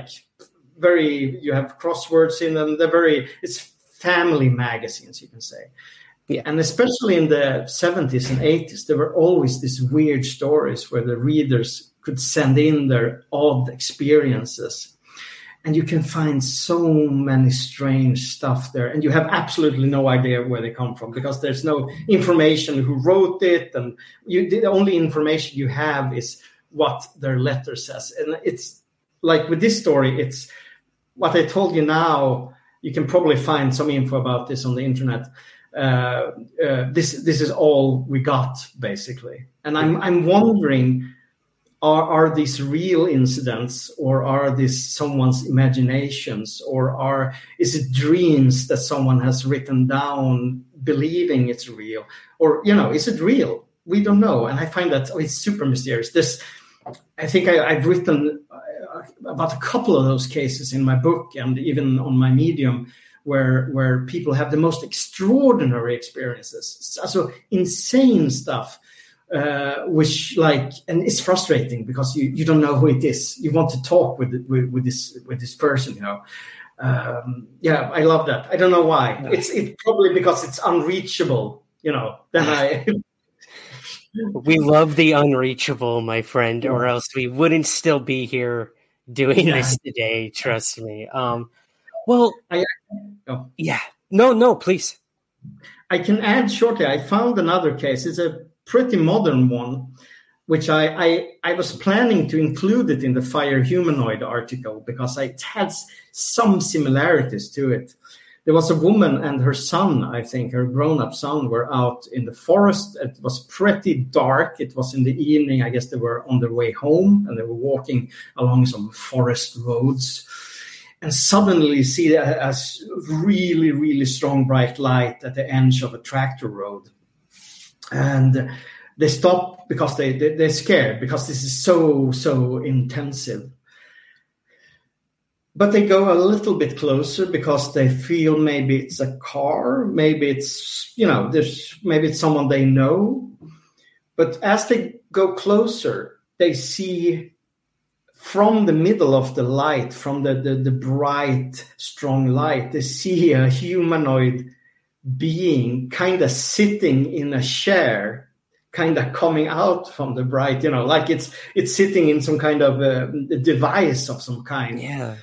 have crosswords in them. It's family magazines, you can say. Yeah. And especially in the 70s and 80s, there were always these weird stories where the readers could send in their odd experiences. And you can find so many strange stuff there. And you have absolutely no idea where they come from, because there's no information who wrote it. And the only information you have is what their letter says. And it's like with this story, it's what I told you now. You can probably find some info about this on the internet. This is all we got, basically. And I'm wondering, are these real incidents, or are these someone's imaginations, or is it dreams that someone has written down believing it's real, or is it real? We don't know. And I find that it's super mysterious. I think I've written about a couple of those cases in my book, and even on my Medium, where people have the most extraordinary experiences, so insane stuff, which and it's frustrating because you don't know who it is. You want to talk with this person, I love that. I don't know why. Yeah. It's probably because it's unreachable, Then We love the unreachable, my friend, or else we wouldn't still be here doing this today. Trust me. No, please. I can add shortly. I found another case. It's a pretty modern one, which I was planning to include it in the Fire Humanoid article because it had some similarities to it. There was a woman and her son, I think, her grown-up son, were out in the forest. It was pretty dark. It was in the evening. I guess they were on their way home, and they were walking along some forest roads. And suddenly you see a really, really strong bright light at the edge of a tractor road. And they stop because they're scared, because this is so intensive. But they go a little bit closer because they feel maybe it's a car, maybe it's, maybe it's someone they know. But as they go closer, they see from the middle of the light, from the bright, strong light, they see a humanoid being kind of sitting in a chair, kind of coming out from the bright, like it's sitting in some kind of a device of some kind. Yeah.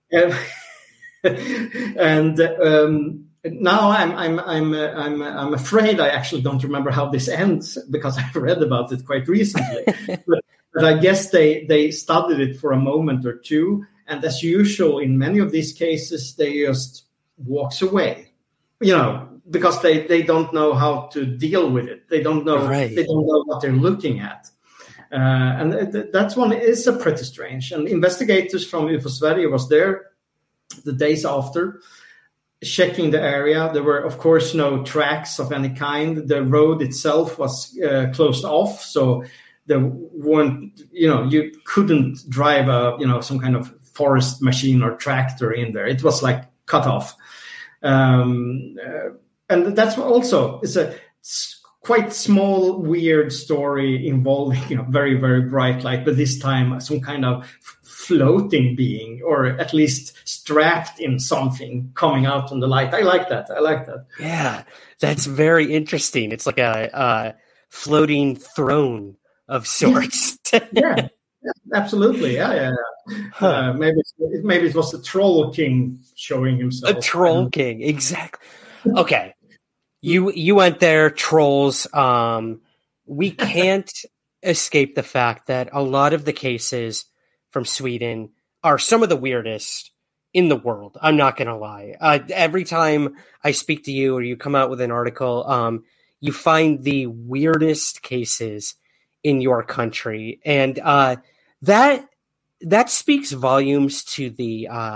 And now I'm afraid I actually don't remember how this ends, because I've read about it quite recently. But I guess they studied it for a moment or two, and as usual in many of these cases, they just walks away, because they don't know how to deal with it. They don't know. Right. They don't know what they're looking at. And that one is a pretty strange. And investigators from UFO Sverige was there the days after, checking the area. There were, of course, no tracks of any kind. The road itself was closed off, so there weren't, you couldn't drive some kind of forest machine or tractor in there. It was like cut off. And that's also, it's a quite small, weird story involving very, very bright light, but this time some kind of floating being, or at least strapped in something coming out on the light. I like that. Yeah, that's very interesting. It's like a floating throne of sorts. Yeah, absolutely. Yeah. Huh. Maybe it was the Troll King showing himself. A Troll King, exactly. Okay. You went there, trolls. We can't escape the fact that a lot of the cases from Sweden are some of the weirdest in the world. I'm not going to lie. Every time I speak to you or you come out with an article, you find the weirdest cases in your country. And that speaks volumes to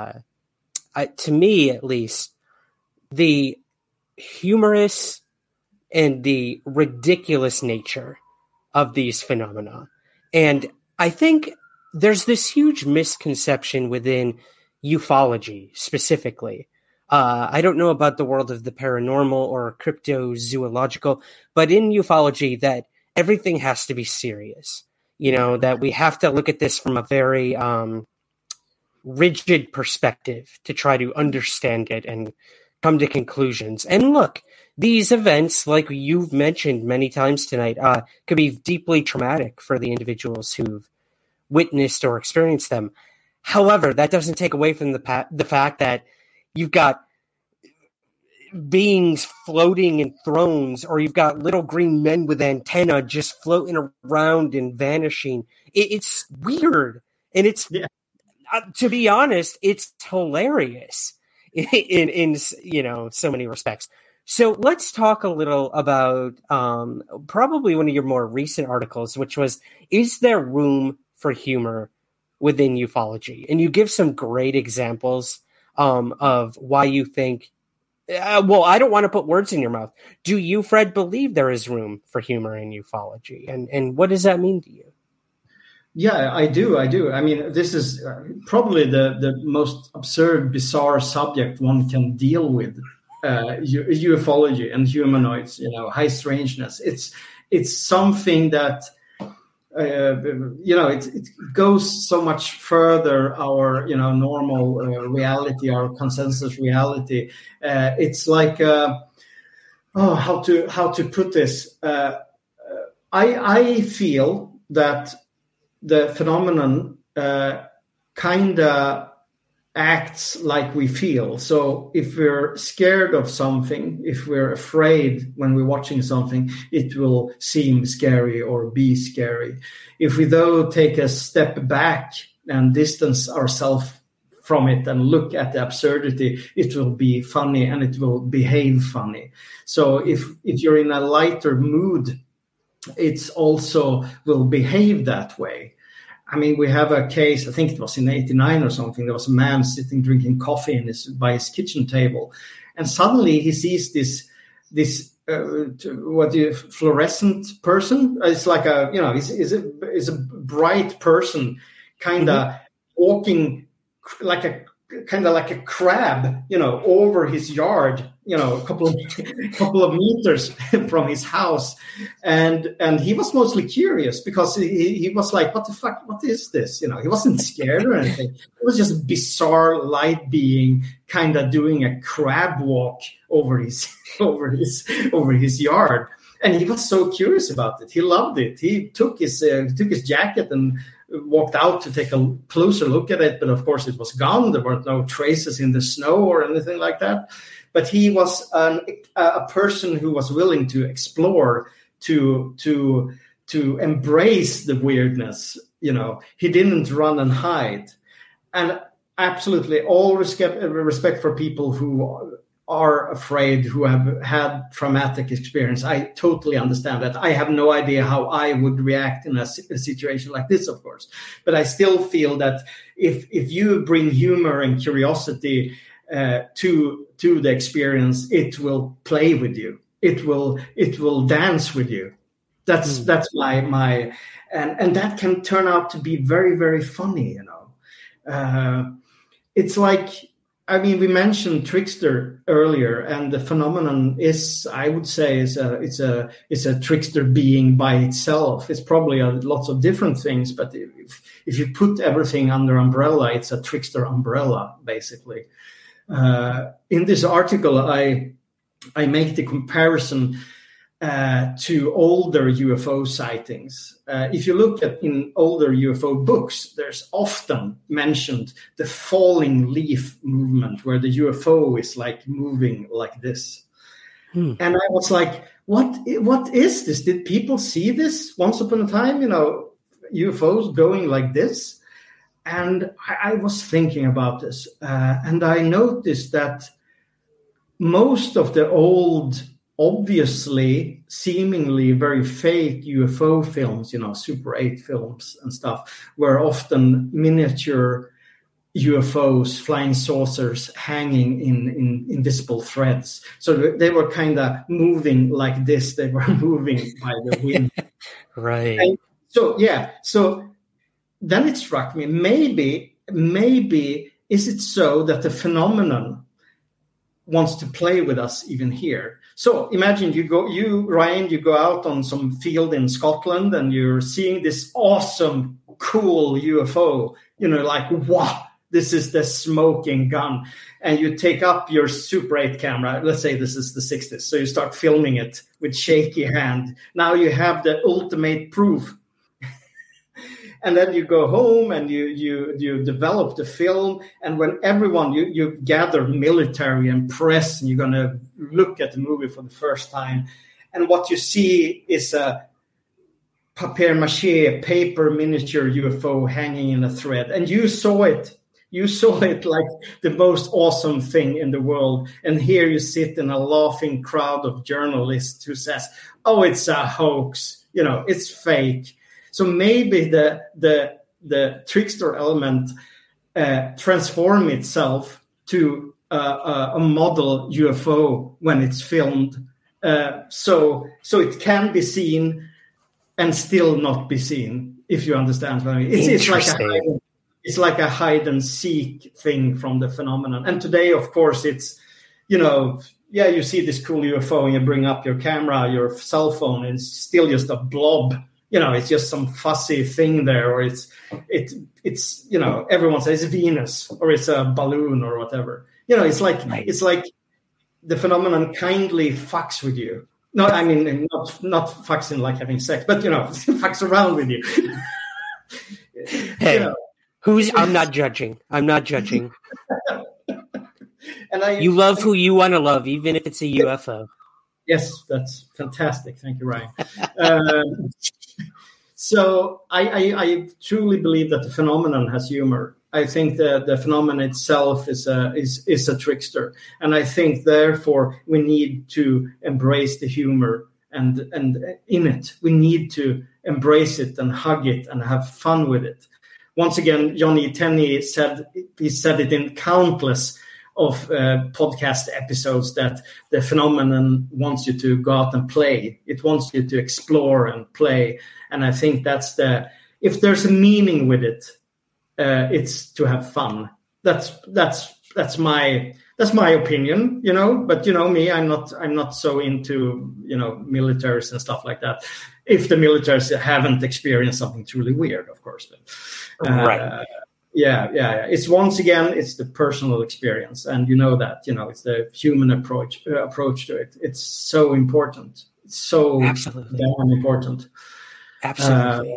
to me at least, the humorous and the ridiculous nature of these phenomena. And I think there's this huge misconception within ufology specifically. I don't know about the world of the paranormal or cryptozoological, but in ufology that everything has to be serious. That we have to look at this from a very rigid perspective to try to understand it and come to conclusions. And look, these events, like you've mentioned many times tonight, could be deeply traumatic for the individuals who've witnessed or experienced them. However, that doesn't take away from the fact that you've got beings floating in thrones, or you've got little green men with antenna just floating around and vanishing. It's weird. And it's, to be honest, it's hilarious in so many respects. So let's talk a little about probably one of your more recent articles, which was, is there room for humor within ufology? And you give some great examples of why you think, well, I don't want to put words in your mouth. Do you, Fred, believe there is room for humor in ufology? And what does that mean to you? Yeah, I do. I mean, this is probably the most absurd, bizarre subject one can deal with. Ufology and humanoids, high strangeness. It's something that it goes so much further our normal reality, our consensus reality. It's like how to put this. I feel that the phenomenon kinda acts like we feel. So if we're scared of something, if we're afraid when we're watching something, it will seem scary or be scary. If we though take a step back and distance ourselves from it and look at the absurdity, it will be funny and it will behave funny. So if you're in a lighter mood, it's also will behave that way. I mean, we have a case, I think it was in 89 or something. There was a man sitting drinking coffee by his kitchen table. And suddenly he sees this fluorescent person. It's like is a bright person kind of walking like a crab, over his yard, a couple of meters from his house. And he was mostly curious because he was like, what the fuck, what is this? He wasn't scared or anything. It was just a bizarre light being kind of doing a crab walk over his yard. And he was so curious about it. He loved it. He took his jacket and walked out to take a closer look at it, but of course it was gone. There were no traces in the snow or anything like that. But he was a person who was willing to explore, to embrace the weirdness. He didn't run and hide. And absolutely all respect for people who are afraid, who have had traumatic experience. I totally understand that. I have no idea how I would react in a situation like this, of course. But I still feel that if you bring humor and curiosity to the experience, it will play with you. It will dance with you. That's my and that can turn out to be very, very funny. It's like, I mean, we mentioned trickster earlier, and the phenomenon is, I would say, it's a trickster being by itself. It's probably lots of different things, but if you put everything under umbrella, it's a trickster umbrella, basically. In this article, I make the comparison to older UFO sightings. If you look in older UFO books, there's often mentioned the falling leaf movement, where the UFO is like moving like this. And I was like, what is this? Did people see this once upon a time? UFOs going like this? And I was thinking about this, and I noticed that most of the old, obviously seemingly very fake UFO films, Super 8 films and stuff, were often miniature UFOs, flying saucers hanging in invisible threads. So they were kind of moving like this. They were moving by the wind. Right. And so then it struck me, maybe is it so that the phenomenon wants to play with us even here? So imagine Ryan, you go out on some field in Scotland and you're seeing this awesome, cool UFO, like, wow, this is the smoking gun. And you take up your Super 8 camera. Let's say this is the 60s. So you start filming it with shaky hand. Now you have the ultimate proof. And then you go home and you develop the film. And when everyone, you gather military and press, and you're going to look at the movie for the first time. And what you see is a papier-mâché, paper miniature UFO hanging in a thread. And you saw it. You saw it like the most awesome thing in the world. And here you sit in a laughing crowd of journalists who says, oh, it's a hoax. It's fake. So maybe the trickster element transforms itself to a model UFO when it's filmed. So it can be seen and still not be seen, if you understand what I mean. It's like a hide and seek thing from the phenomenon. And today, of course, it's, you see this cool UFO and you bring up your camera, your cell phone, and it's still just a blob. It's just some fussy thing there, or it's everyone says it's Venus or it's a balloon or whatever. It's like the phenomenon kindly fucks with you. No, I mean, not fucking like having sex, but, fucks around with you. Hey, I'm not judging. And you love who you want to love, even if it's a UFO. Yes, that's fantastic. Thank you, Ryan. So I truly believe that the phenomenon has humor. I think the phenomenon itself is a trickster, and I think therefore we need to embrace the humor and in it. We need to embrace it and hug it and have fun with it. Once again, Johnny Tenney said it in countless of podcast episodes that the phenomenon wants you to go out and play. It wants you to explore and play. And I think if there's a meaning with it, it's to have fun. That's my opinion, but me, I'm not so into, militaries and stuff like that. If the militaries haven't experienced something truly weird, of course. But, right. Yeah. It's the personal experience, and it's the human approach to it. It's so important. It's so damn important. Absolutely.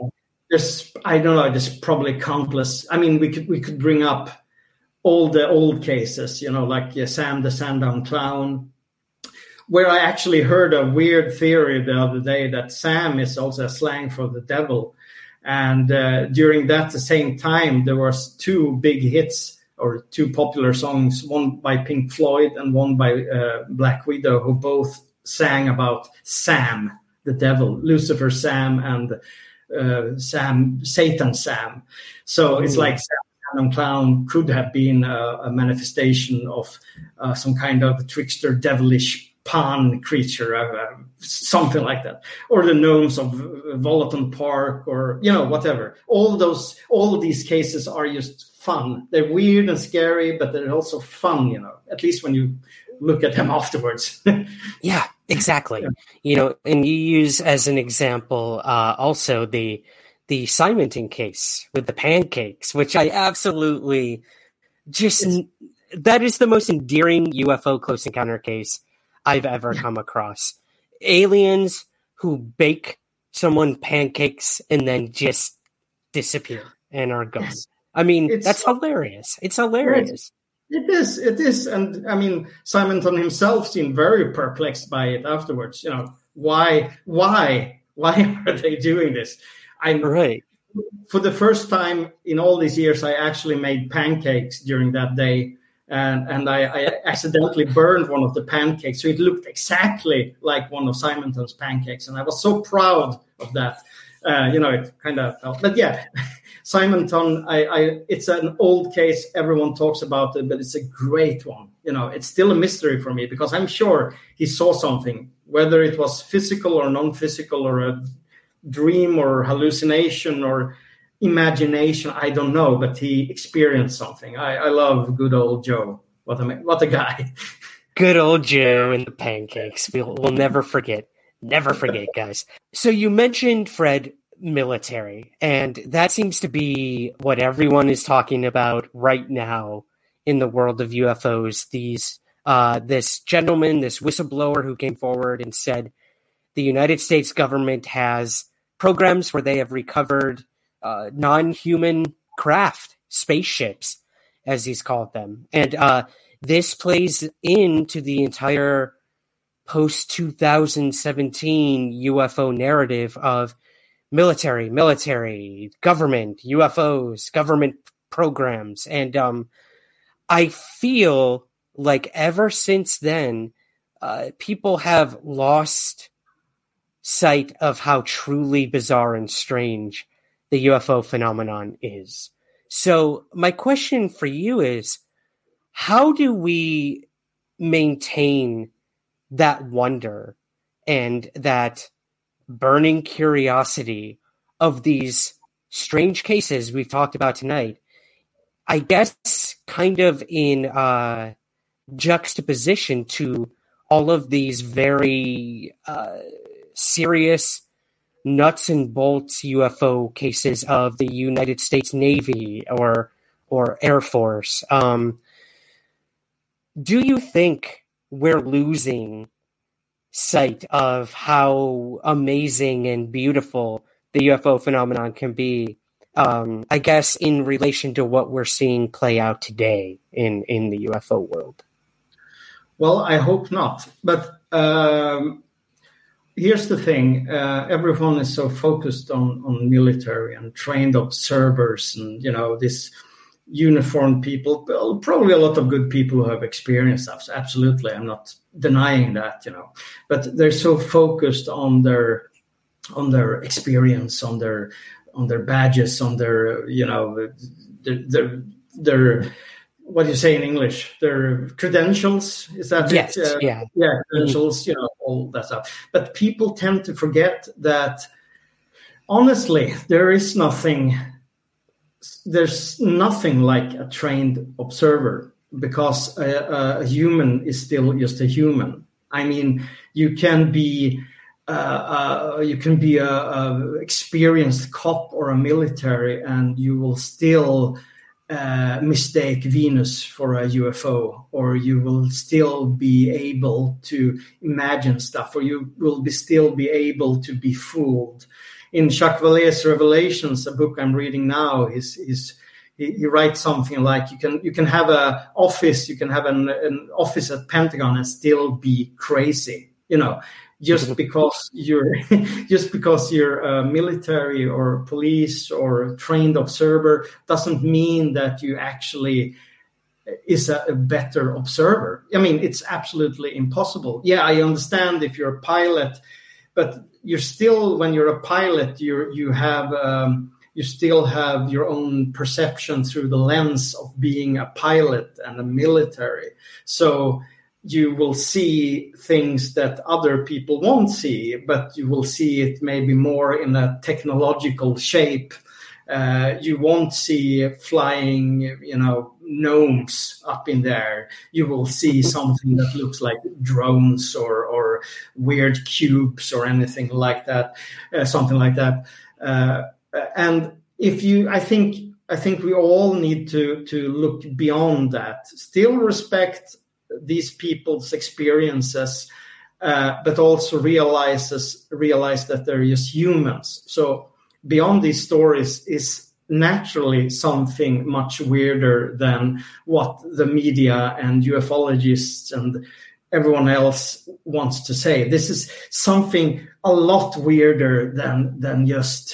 There's probably countless. I mean, we could bring up all the old cases, like Sam the Sandown Clown, where I actually heard a weird theory the other day that Sam is also a slang for the devil. And during the same time, there was two big hits or two popular songs, one by Pink Floyd and one by Black Widow, who both sang about Sam, the devil, Lucifer Sam and Satan Sam. So it's like Sam Clown could have been a manifestation of some kind of trickster, devilish Pan creature, something like that, or the gnomes of Volaton Park, or whatever. All of these cases are just fun. They're weird and scary, but they're also fun. At least when you look at them afterwards. Yeah, exactly. And you use as an example also the Simonton case with the pancakes, which I absolutely that is the most endearing UFO close encounter case I've ever come across. Aliens who bake someone pancakes and then just disappear and are gone. Yes. I mean, that's hilarious. It's hilarious. It is. And I mean, Simonton himself seemed very perplexed by it afterwards. Why are they doing this? Right. For the first time in all these years, I actually made pancakes during that day. And I accidentally burned one of the pancakes. So it looked exactly like one of Simonton's pancakes. And I was so proud of that. It kind of felt. But yeah, Simonton, it's an old case. Everyone talks about it, but it's a great one. It's still a mystery for me because I'm sure he saw something, whether it was physical or non-physical or a dream or hallucination or imagination. I don't know, but he experienced something. I love good old Joe. What a guy. Good old Joe and the pancakes. We'll never forget. Never forget, guys. So you mentioned, Fred, military, and that seems to be what everyone is talking about right now in the world of UFOs. This gentleman, this whistleblower who came forward and said the United States government has programs where they have recovered non-human craft, spaceships, as he's called them. And this plays into the entire post-2017 UFO narrative of military, government, UFOs, government programs. And I feel like ever since then, people have lost sight of how truly bizarre and strange the UFO phenomenon is. So my question for you is, how do we maintain that wonder and that burning curiosity of these strange cases we've talked about tonight? I guess kind of in juxtaposition to all of these very serious nuts and bolts UFO cases of the United States Navy or Air Force. Do you think we're losing sight of how amazing and beautiful the UFO phenomenon can be, I guess, in relation to what we're seeing play out today in the UFO world? Well, I hope not. But here's the thing. Everyone is so focused on military and trained observers and, this uniformed people, probably a lot of good people who have experienced stuff. So absolutely. I'm not denying that, but they're so focused on their experience, on their badges, on their, their what do you say in English? Their credentials. Is that yes, it? Yeah, credentials, all that stuff. But people tend to forget that, honestly, there's nothing like a trained observer, because a human is still just a human. I mean, you can be a experienced cop or a military, and you will still mistake Venus for a UFO, or you will still be able to imagine stuff, or you will still be able to be fooled. In Jacques Vallée's Revelations, a book I'm reading now, he writes something like you can have an office at Pentagon and still be crazy, just because you're a military or police or trained observer doesn't mean that you actually is a better observer. I mean, it's absolutely impossible. Yeah, I understand if you're a pilot, but you're still, when you're a pilot, you still have your own perception through the lens of being a pilot and a military. So you will see things that other people won't see, but you will see it maybe more in a technological shape. You won't see flying, gnomes up in there. You will see something that looks like drones or weird cubes or anything like that, something like that. And I think we all need to look beyond that. Still respect these people's experiences, but also realize that they're just humans. So beyond these stories is naturally something much weirder than what the media and ufologists and everyone else wants to say. This is something a lot weirder than just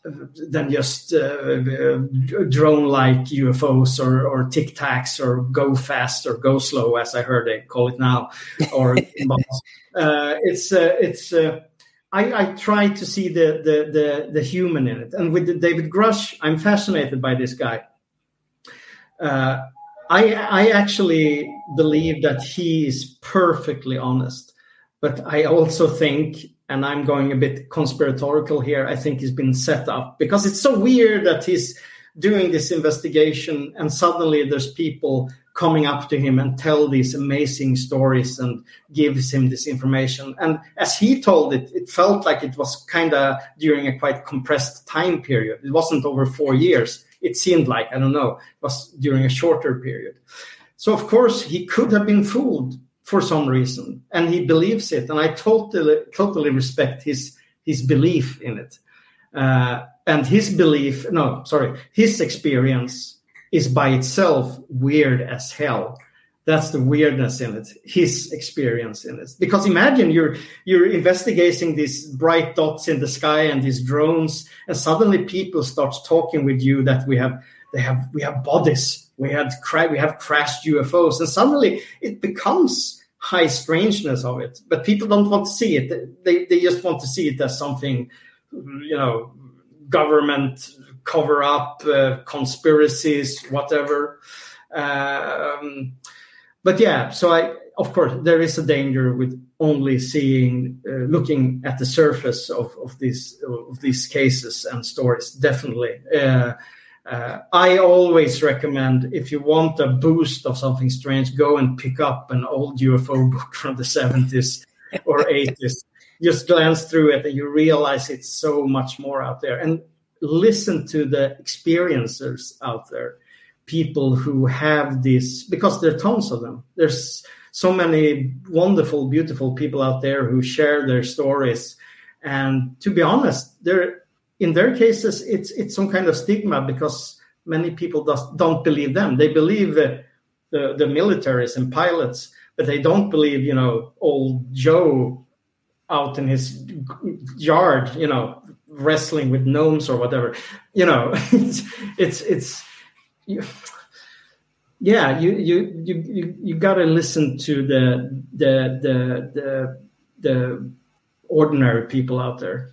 drone-like UFOs or Tic Tacs or go fast or go slow, as I heard they call it now, or I try to see the human in it. And with David Grush, I'm fascinated by this guy. I actually believe that he is perfectly honest, but I also think, and I'm going a bit conspiratorial here, I think he's been set up, because it's so weird that he's doing this investigation and suddenly there's people coming up to him and tell these amazing stories and gives him this information. And as he told it, it felt like it was kind of during a quite compressed time period. It wasn't over 4 years. It seemed like, I don't know, it was during a shorter period. So, of course, he could have been fooled for some reason, and he believes it. And I totally respect his belief in it. And his experience is by itself weird as hell. That's the weirdness in it, his experience in it. Because imagine you're investigating these bright dots in the sky and these drones, and suddenly people start talking with you that we have bodies, we have crashed UFOs, and suddenly it becomes high strangeness of it. But people don't want to see it. They just want to see it as something, government cover up, conspiracies, whatever. But yeah, so of course, there is a danger with only looking at the surface of these cases and stories. Definitely, I always recommend, if you want a boost of something strange, go and pick up an old UFO book from the 70s or 80s. Just glance through it, and you realize it's so much more out there. And listen to the experiencers out there. People who have this, because there are tons of them. There's so many wonderful, beautiful people out there who share their stories. And to be honest, in their cases, it's some kind of stigma, because many people don't believe them. They believe the militaries and pilots, but they don't believe, old Joe out in his yard, wrestling with gnomes or whatever. You got to listen to the ordinary people out there.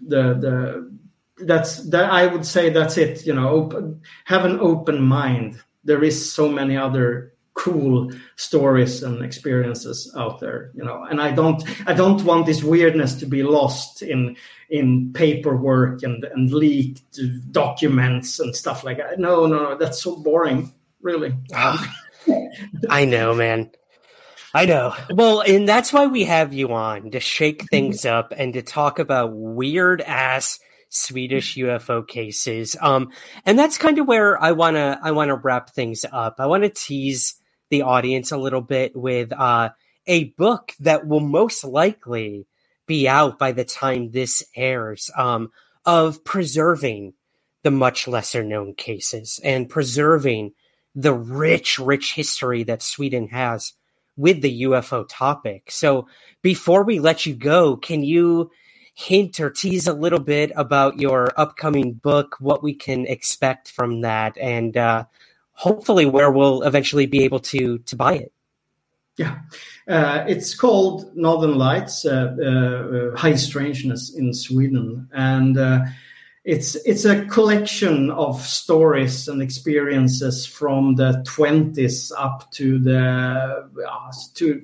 I would say that's it. Have an open mind. There is so many other cool stories and experiences out there, and I don't want this weirdness to be lost in paperwork and leaked documents and stuff like that. No, that's so boring, really. I know, man. I know. Well, and that's why we have you on, to shake things up and to talk about weird ass Swedish UFO cases. And that's kind of where I want to wrap things up. I want to tease the audience a little bit with a book that will most likely be out by the time this airs, of preserving the much lesser known cases and preserving the rich history that Sweden has with the UFO topic. So before we let you go, can you hint or tease a little bit about your upcoming book, what we can expect from that, and hopefully where we'll eventually be able to buy it? Yeah, it's called Northern Lights, High Strangeness in Sweden. And it's a collection of stories and experiences from the 20s up to to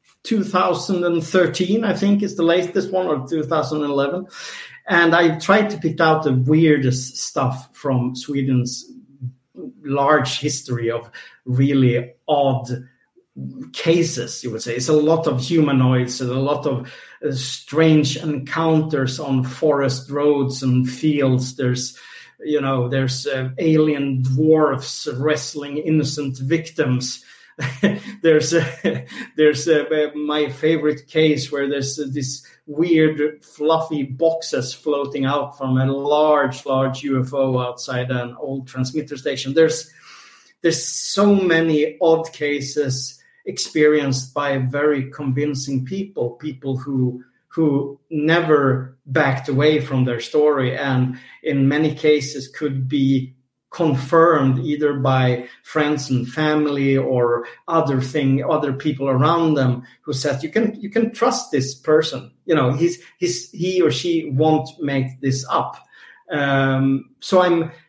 2013, I think is the latest one, or 2011. And I tried to pick out the weirdest stuff from Sweden's large history of really odd cases, you would say. It's a lot of humanoids and a lot of strange encounters on forest roads and fields. There's alien dwarfs wrestling innocent victims. there's my favorite case where there's this weird fluffy boxes floating out from a large UFO outside an old transmitter station. There's so many odd cases experienced by very convincing people who never backed away from their story, and in many cases could be confirmed either by friends and family or other people around them who said you can trust this person. He or she won't make this up. So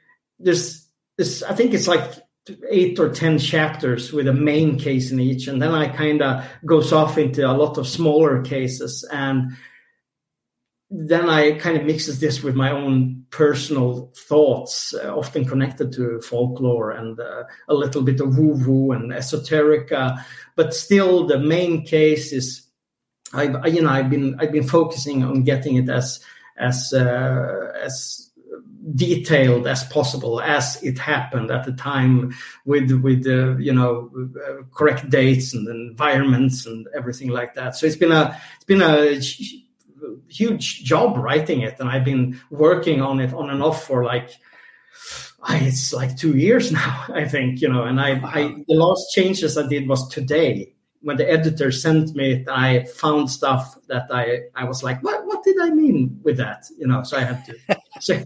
I think it's like 8 or 10 chapters with a main case in each, and then I kind of goes off into a lot of smaller cases, and then I kind of mixes this with my own personal thoughts, often connected to folklore and a little bit of woo-woo and esoterica. But still, the main case is I've been focusing on getting it as detailed as possible as it happened at the time, with correct dates and environments and everything like that. So it's been a huge job writing it, and I've been working on it on and off for it's like 2 years now, I think, and the last changes I did was today when the editor sent me it. I found stuff that I was like, what did I mean with that? So I had to say,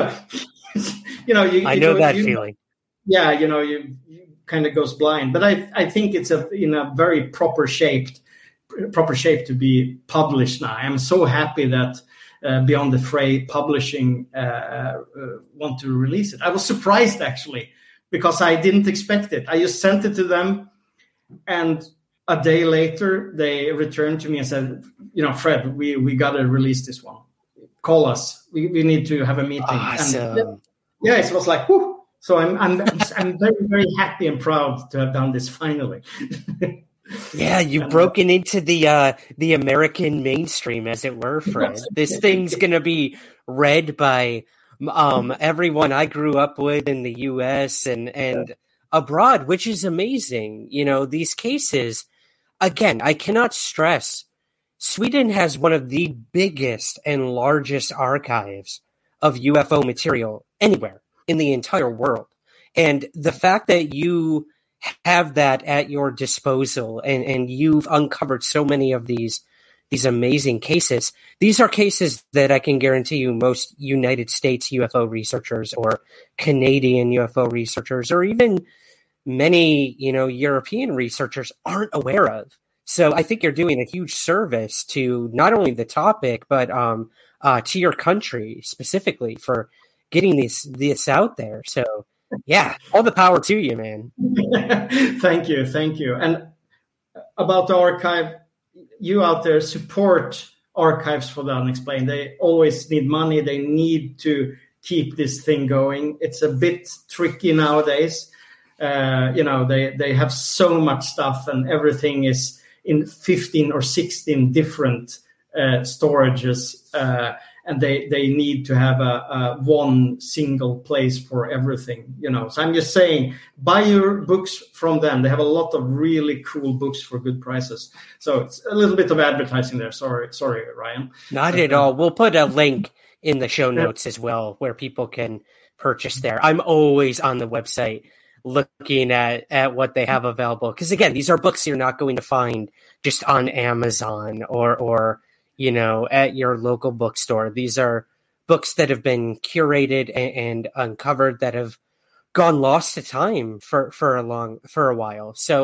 I know that feeling. Yeah. You kind of goes blind, but I think it's in a very proper shape to be published now. I'm so happy that Beyond the Fray Publishing want to release it. I was surprised actually, because I didn't expect it. I just sent it to them, and a day later they returned to me and said, Fred, we got to release this one. Call us. We need to have a meeting. Awesome. And it was like, whew. So I'm very, very happy and proud to have done this finally. Yeah, you've broken into the American mainstream, as it were, Fred. This thing's going to be read by everyone I grew up with in the U.S. and abroad, which is amazing. These cases, again, I cannot stress, Sweden has one of the biggest and largest archives of UFO material anywhere in the entire world. And the fact that you have that at your disposal and you've uncovered so many of these amazing cases. These are cases that I can guarantee you most United States UFO researchers or Canadian UFO researchers or even many, European researchers aren't aware of. So I think you're doing a huge service to not only the topic, but to your country specifically for getting this out there. So yeah, all the power to you, man. Thank you. And about the archive, you out there support Archives for the Unexplained. They always need money. They need to keep this thing going. It's a bit tricky nowadays. They have so much stuff, and everything is in 15 or 16 different storages. And they need to have a one single place for everything, So I'm just saying, buy your books from them. They have a lot of really cool books for good prices. So it's a little bit of advertising there. Sorry, Ryan. Not at all. We'll put a link in the show notes as well, where people can purchase there. I'm always on the website looking at what they have available. Because again, these are books you're not going to find just on Amazon or at your local bookstore. These are books that have been curated and uncovered that have gone lost to time for a while. So,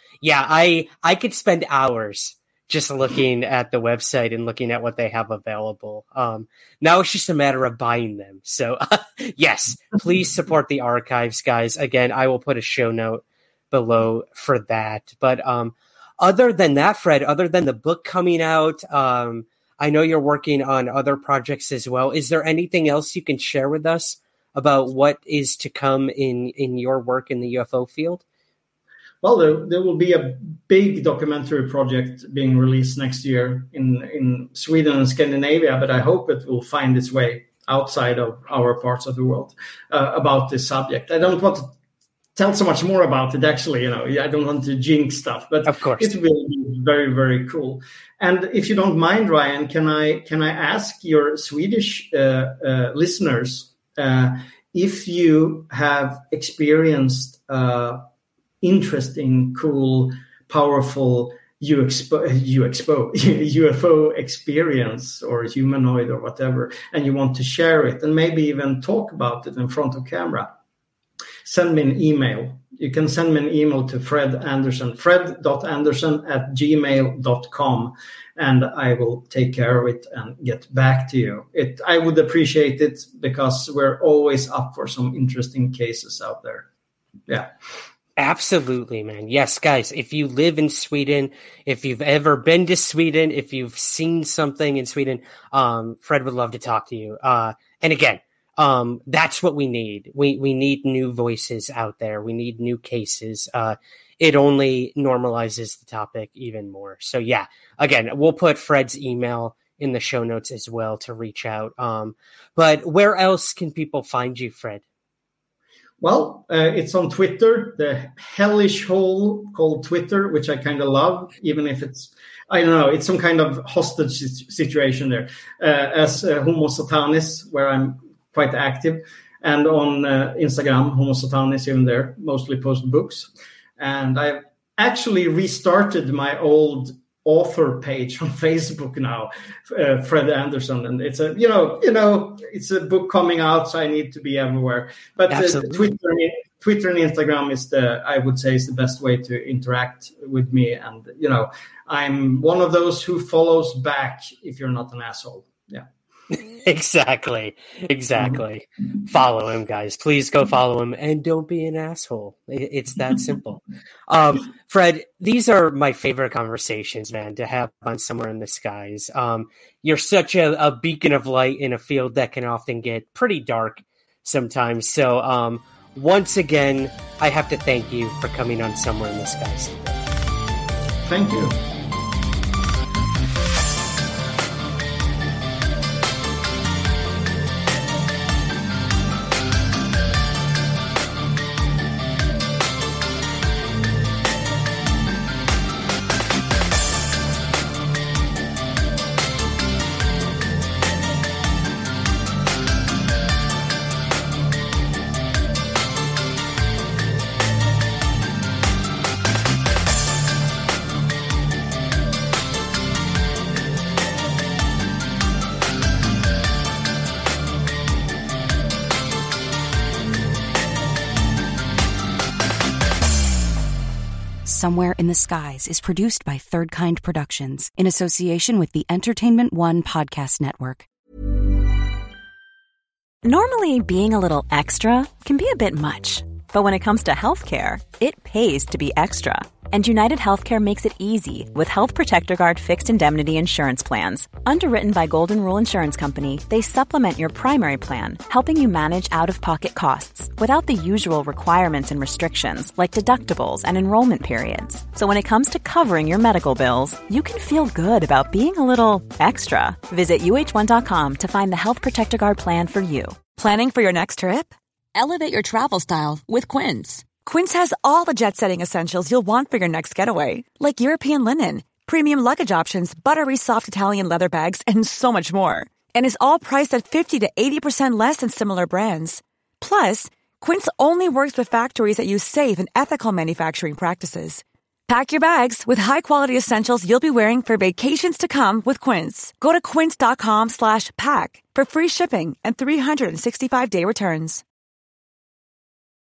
I could spend hours just looking at the website and looking at what they have available. Now it's just a matter of buying them. So, yes, please support the archives, guys. Again, I will put a show note below for that. But, other than that, Fred, other than the book coming out, I know you're working on other projects as well. Is there anything else you can share with us about what is to come in your work in the UFO field? Well, there will be a big documentary project being released next year in Sweden and Scandinavia, but I hope it will find its way outside of our parts of the world about this subject. I don't want to tell so much more about it, actually. I don't want to jinx stuff, but of course, it will be very, very cool. And if you don't mind, Ryan, can I ask your Swedish listeners if you have experienced interesting, cool, powerful UFO experience or humanoid or whatever, and you want to share it and maybe even talk about it in front of camera? send me an email. You can send me an email to Fred Andersson, fred.andersson@gmail.com, and I will take care of it and get back to you. I would appreciate it because we're always up for some interesting cases out there. Yeah. Absolutely, man. Yes, guys, if you live in Sweden, if you've ever been to Sweden, if you've seen something in Sweden, Fred would love to talk to you. And again, that's what we need. We need new voices out there. We need new cases. It only normalizes the topic even more. So yeah, again, we'll put Fred's email in the show notes as well to reach out. But where else can people find you, Fred? Well, it's on Twitter, the hellish hole called Twitter, which I kind of love, even if it's, I don't know, it's some kind of hostage situation there. As Homo Satanis, where I'm quite active, and on Instagram, Homo Satanis, even there, mostly post books. And I've actually restarted my old author page on Facebook now, Fred Andersson, and it's a it's a book coming out, so I need to be everywhere. But Twitter and Instagram is I would say is the best way to interact with me, and I'm one of those who follows back if you're not an asshole. Yeah. Exactly. Follow him, guys. Please go follow him, and don't be an asshole. It's that simple. Fred, these are my favorite conversations, man, to have on Somewhere in the Skies. You're such a beacon of light in a field that can often get pretty dark sometimes. So once again, I have to thank you for coming on Somewhere in the Skies. Thank you. Somewhere in the Skies is produced by Third Kind Productions in association with the Entertainment One Podcast Network. Normally, being a little extra can be a bit much, but when it comes to healthcare, it pays to be extra. And United Healthcare makes it easy with Health Protector Guard fixed indemnity insurance plans. Underwritten by Golden Rule Insurance Company, they supplement your primary plan, helping you manage out-of-pocket costs without the usual requirements and restrictions like deductibles and enrollment periods. So when it comes to covering your medical bills, you can feel good about being a little extra. Visit uh1.com to find the Health Protector Guard plan for you. Planning for your next trip? Elevate your travel style with Quince. Quince has all the jet-setting essentials you'll want for your next getaway, like European linen, premium luggage options, buttery soft Italian leather bags, and so much more. And is all priced at 50 to 80% less than similar brands. Plus, Quince only works with factories that use safe and ethical manufacturing practices. Pack your bags with high-quality essentials you'll be wearing for vacations to come with Quince. Go to quince.com/pack for free shipping and 365-day returns.